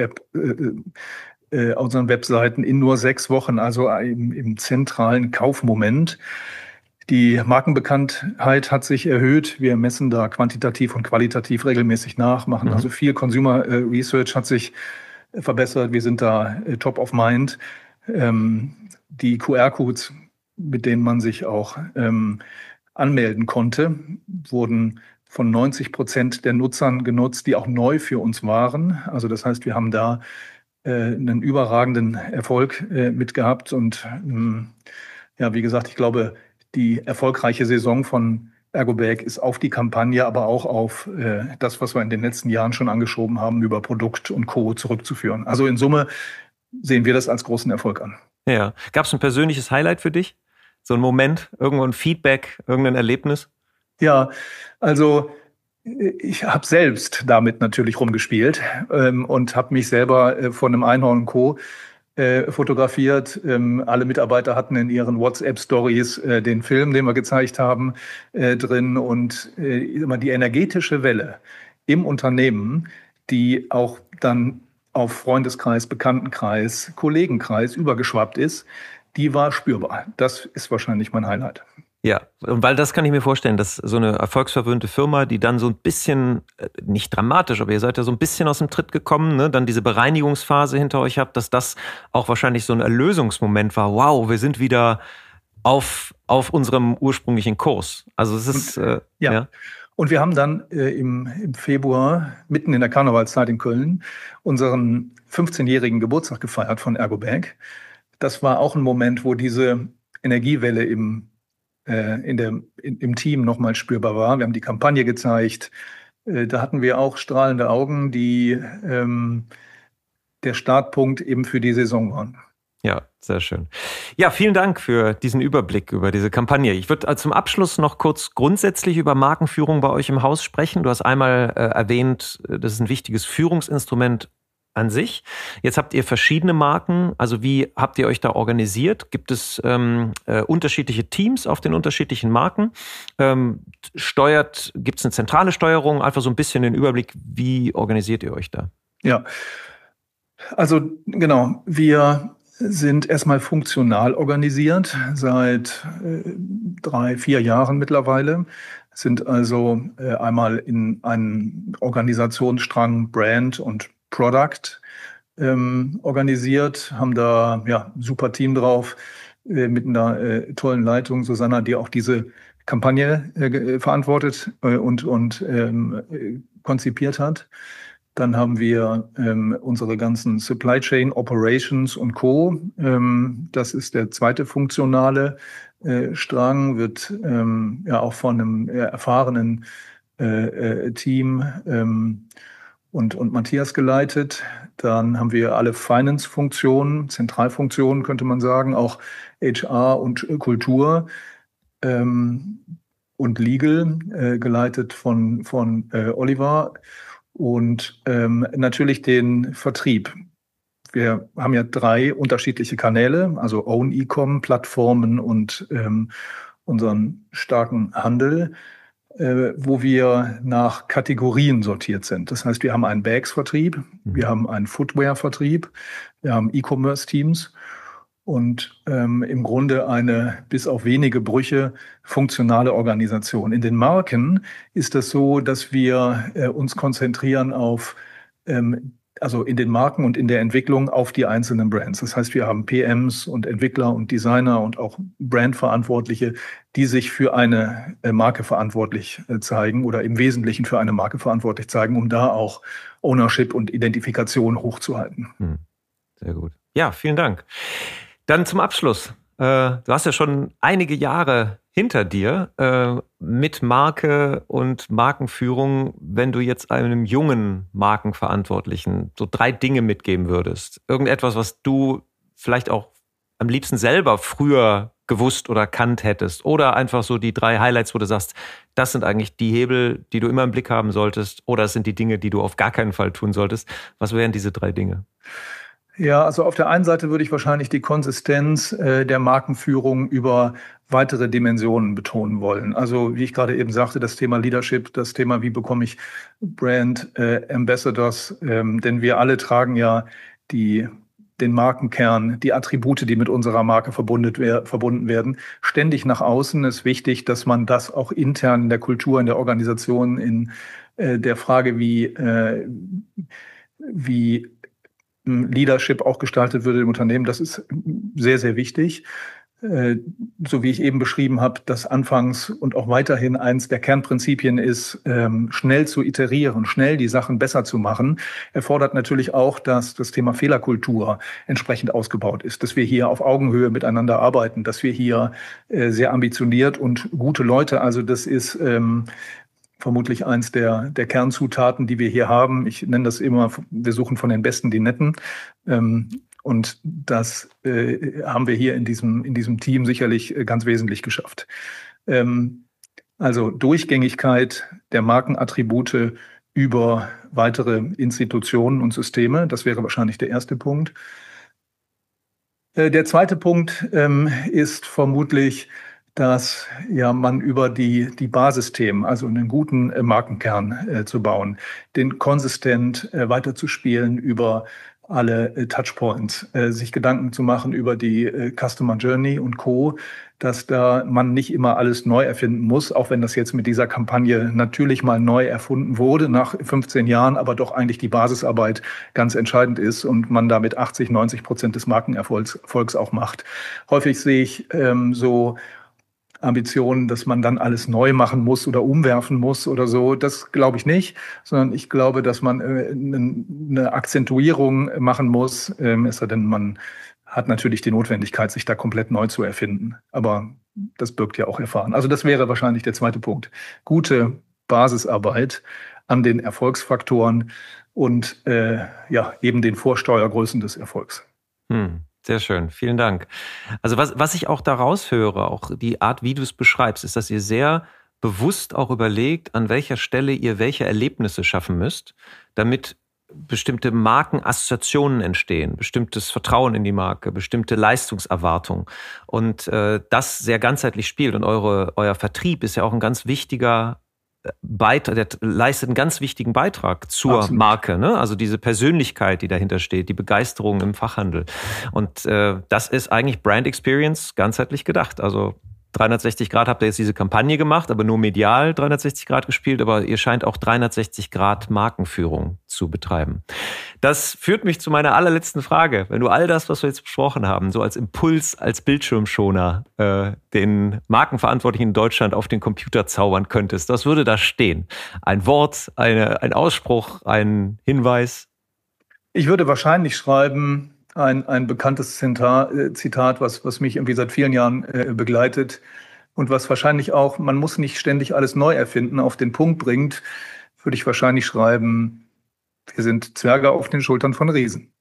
Webseiten in nur 6 Wochen, also im zentralen Kaufmoment. Die Markenbekanntheit hat sich erhöht. Wir messen da quantitativ und qualitativ regelmäßig nach, machen also viel Consumer Research hat sich verbessert. Wir sind da top of mind. Die QR-Codes, mit denen man sich auch anmelden konnte, wurden von 90% der Nutzern genutzt, die auch neu für uns waren. Also das heißt, wir haben da einen überragenden Erfolg mit gehabt und Ja, wie gesagt, ich glaube, die erfolgreiche Saison von Ergobag ist auf die Kampagne, aber auch auf das, was wir in den letzten Jahren schon angeschoben haben, über Produkt und Co. zurückzuführen. Also in Summe sehen wir das als großen Erfolg an. Ja. Gab es ein persönliches Highlight für dich? So ein Moment, irgendwo ein Feedback, irgendein Erlebnis? Ja, also ich habe selbst damit natürlich rumgespielt und habe mich selber von einem Einhorn und Co. Fotografiert. Alle Mitarbeiter hatten in ihren WhatsApp-Stories den Film, den wir gezeigt haben, drin. Und immer die energetische Welle im Unternehmen, die auch dann auf Freundeskreis, Bekanntenkreis, Kollegenkreis übergeschwappt ist, die war spürbar. Das ist wahrscheinlich mein Highlight. Ja, und weil das kann ich mir vorstellen, dass so eine erfolgsverwöhnte Firma, die dann so ein bisschen, nicht dramatisch, aber ihr seid ja so ein bisschen aus dem Tritt gekommen, ne, dann diese Bereinigungsphase hinter euch habt, dass das auch wahrscheinlich so ein Erlösungsmoment war. Wow, wir sind wieder auf unserem ursprünglichen Kurs. Also es ist, Ja. ja. Und wir haben dann im Februar, mitten in der Karnevalszeit in Köln, unseren 15-jährigen Geburtstag gefeiert von Ergobag. Das war auch ein Moment, wo diese Energiewelle im Team nochmal spürbar war. Wir haben die Kampagne gezeigt. Da hatten wir auch strahlende Augen, die der Startpunkt eben für die Saison waren. Ja, sehr schön. Ja, vielen Dank für diesen Überblick über diese Kampagne. Ich würde zum Abschluss noch kurz grundsätzlich über Markenführung bei euch im Haus sprechen. Du hast einmal erwähnt, das ist ein wichtiges Führungsinstrument an sich. Jetzt habt ihr verschiedene Marken. Also wie habt ihr euch da organisiert? Gibt es unterschiedliche Teams auf den unterschiedlichen Marken? Gibt es eine zentrale Steuerung? Einfach so ein bisschen den Überblick, wie organisiert ihr euch da? Ja, also genau, wir sind erstmal funktional organisiert seit 3, 4 Jahren mittlerweile, sind also einmal in einen Organisationsstrang Brand und Product organisiert, haben da ja ein super Team drauf mit einer tollen Leitung, Susanna, die auch diese Kampagne verantwortet und konzipiert hat. Dann haben wir unsere ganzen Supply Chain Operations und Co. Das ist der zweite funktionale Strang, wird ja auch von einem erfahrenen Team und Matthias geleitet. Dann haben wir alle Finance-Funktionen, Zentralfunktionen könnte man sagen, auch HR und Kultur ähm, und Legal, geleitet von Oliver. Und natürlich den Vertrieb. Wir haben ja 3 unterschiedliche Kanäle, also Own E-Com, Plattformen und unseren starken Handel, wo wir nach Kategorien sortiert sind. Das heißt, wir haben einen Bags-Vertrieb, wir haben einen Footwear-Vertrieb, wir haben E-Commerce-Teams und im Grunde eine bis auf wenige Brüche funktionale Organisation. In den Marken ist es so, dass wir uns konzentrieren auf, also in den Marken und in der Entwicklung auf die einzelnen Brands. Das heißt, wir haben PMs und Entwickler und Designer und auch Brandverantwortliche, die sich für eine Marke verantwortlich zeigen oder im Wesentlichen für eine Marke verantwortlich zeigen, um da auch Ownership und Identifikation hochzuhalten. Sehr gut. Ja, vielen Dank. Dann zum Abschluss. Du hast ja schon einige Jahre hinter dir mit Marke und Markenführung. Wenn du jetzt einem jungen Markenverantwortlichen so 3 Dinge mitgeben würdest, irgendetwas, was du vielleicht auch am liebsten selber früher gewusst oder kannt hättest, oder einfach so die 3 Highlights, wo du sagst, das sind eigentlich die Hebel, die du immer im Blick haben solltest, oder es sind die Dinge, die du auf gar keinen Fall tun solltest. Was wären diese 3 Dinge? Ja, also auf der einen Seite würde ich wahrscheinlich die Konsistenz der Markenführung über weitere Dimensionen betonen wollen. Also wie ich gerade eben sagte, das Thema Leadership, das Thema, wie bekomme ich Brand Ambassadors, denn wir alle tragen ja den Markenkern, die Attribute, die mit unserer Marke verbunden werden, ständig nach außen. Es ist wichtig, dass man das auch intern in der Kultur, in der Organisation, in der Frage, wie Leadership auch gestaltet würde im Unternehmen. Das ist sehr, sehr wichtig. so wie ich eben beschrieben habe, das anfangs und auch weiterhin eins der Kernprinzipien ist, schnell zu iterieren, schnell die Sachen besser zu machen, erfordert natürlich auch, dass das Thema Fehlerkultur entsprechend ausgebaut ist, dass wir hier auf Augenhöhe miteinander arbeiten, dass wir hier sehr ambitioniert und gute Leute, also das ist vermutlich eins der Kernzutaten, die wir hier haben. Ich nenne das immer, wir suchen von den Besten die Netten. Und das haben wir hier in diesem Team sicherlich ganz wesentlich geschafft. Also Durchgängigkeit der Markenattribute über weitere Institutionen und Systeme, das wäre wahrscheinlich der erste Punkt. Der zweite Punkt ist vermutlich, dass ja man über die Basisthemen, also einen guten Markenkern zu bauen, den konsistent weiterzuspielen über alle Touchpoints, sich Gedanken zu machen über die Customer Journey und Co., dass da man nicht immer alles neu erfinden muss, auch wenn das jetzt mit dieser Kampagne natürlich mal neu erfunden wurde nach 15 Jahren, aber doch eigentlich die Basisarbeit ganz entscheidend ist und man damit 80-90% des Markenerfolgs auch macht. Häufig sehe ich so Ambitionen, dass man dann alles neu machen muss oder umwerfen muss oder so. Das glaube ich nicht, sondern ich glaube, dass man eine Akzentuierung machen muss, es sei denn, man hat natürlich die Notwendigkeit, sich da komplett neu zu erfinden. Aber das birgt ja auch Erfahren. Also das wäre wahrscheinlich der zweite Punkt. Gute Basisarbeit an den Erfolgsfaktoren und ja, eben den Vorsteuergrößen des Erfolgs. Sehr schön, vielen Dank. Also was ich auch daraus höre, auch die Art, wie du es beschreibst, ist, dass ihr sehr bewusst auch überlegt, an welcher Stelle ihr welche Erlebnisse schaffen müsst, damit bestimmte Markenassoziationen entstehen, bestimmtes Vertrauen in die Marke, bestimmte Leistungserwartungen und das sehr ganzheitlich spielt. Und euer Vertrieb ist ja auch ein ganz wichtiger Beitrag, der leistet einen ganz wichtigen Beitrag zur Absolut. Marke, ne? Also diese Persönlichkeit, die dahinter steht, die Begeisterung im Fachhandel. Und das ist eigentlich Brand Experience ganzheitlich gedacht. Also 360 Grad habt ihr jetzt diese Kampagne gemacht, aber nur medial 360 Grad gespielt, aber ihr scheint auch 360 Grad Markenführung zu betreiben. Das führt mich zu meiner allerletzten Frage. Wenn du all das, was wir jetzt besprochen haben, so als Impuls, als Bildschirmschoner den Markenverantwortlichen in Deutschland auf den Computer zaubern könntest, was würde da stehen? Ein Wort, ein Ausspruch, ein Hinweis? Ich würde wahrscheinlich schreiben, ein bekanntes Zitat, was mich irgendwie seit vielen Jahren begleitet und was wahrscheinlich auch, man muss nicht ständig alles neu erfinden, auf den Punkt bringt, würde ich wahrscheinlich schreiben, wir sind Zwerge auf den Schultern von Riesen.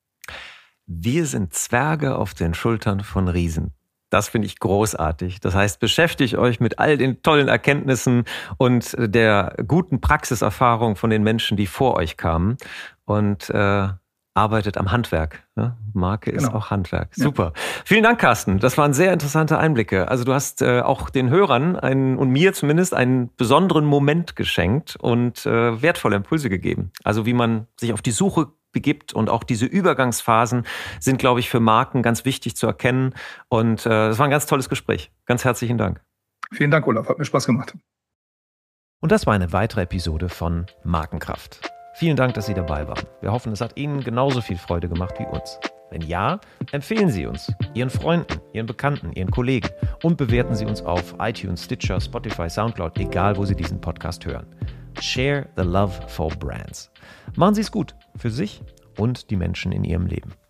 Wir sind Zwerge auf den Schultern von Riesen. Das finde ich großartig. Das heißt, beschäftigt euch mit all den tollen Erkenntnissen und der guten Praxiserfahrung von den Menschen, die vor euch kamen und arbeitet am Handwerk. Ne? Marke ist auch Handwerk. Super. Ja. Vielen Dank, Carsten. Das waren sehr interessante Einblicke. Also du hast auch den Hörern und mir zumindest einen besonderen Moment geschenkt und wertvolle Impulse gegeben. Also wie man sich auf die Suche begibt und auch diese Übergangsphasen sind, glaube ich, für Marken ganz wichtig zu erkennen. Und das war ein ganz tolles Gespräch. Ganz herzlichen Dank. Vielen Dank, Olaf. Hat mir Spaß gemacht. Und das war eine weitere Episode von Markenkraft. Vielen Dank, dass Sie dabei waren. Wir hoffen, es hat Ihnen genauso viel Freude gemacht wie uns. Wenn ja, empfehlen Sie uns, Ihren Freunden, Ihren Bekannten, Ihren Kollegen und bewerten Sie uns auf iTunes, Stitcher, Spotify, Soundcloud, egal wo Sie diesen Podcast hören. Share the love for brands. Machen Sie es gut für sich und die Menschen in Ihrem Leben.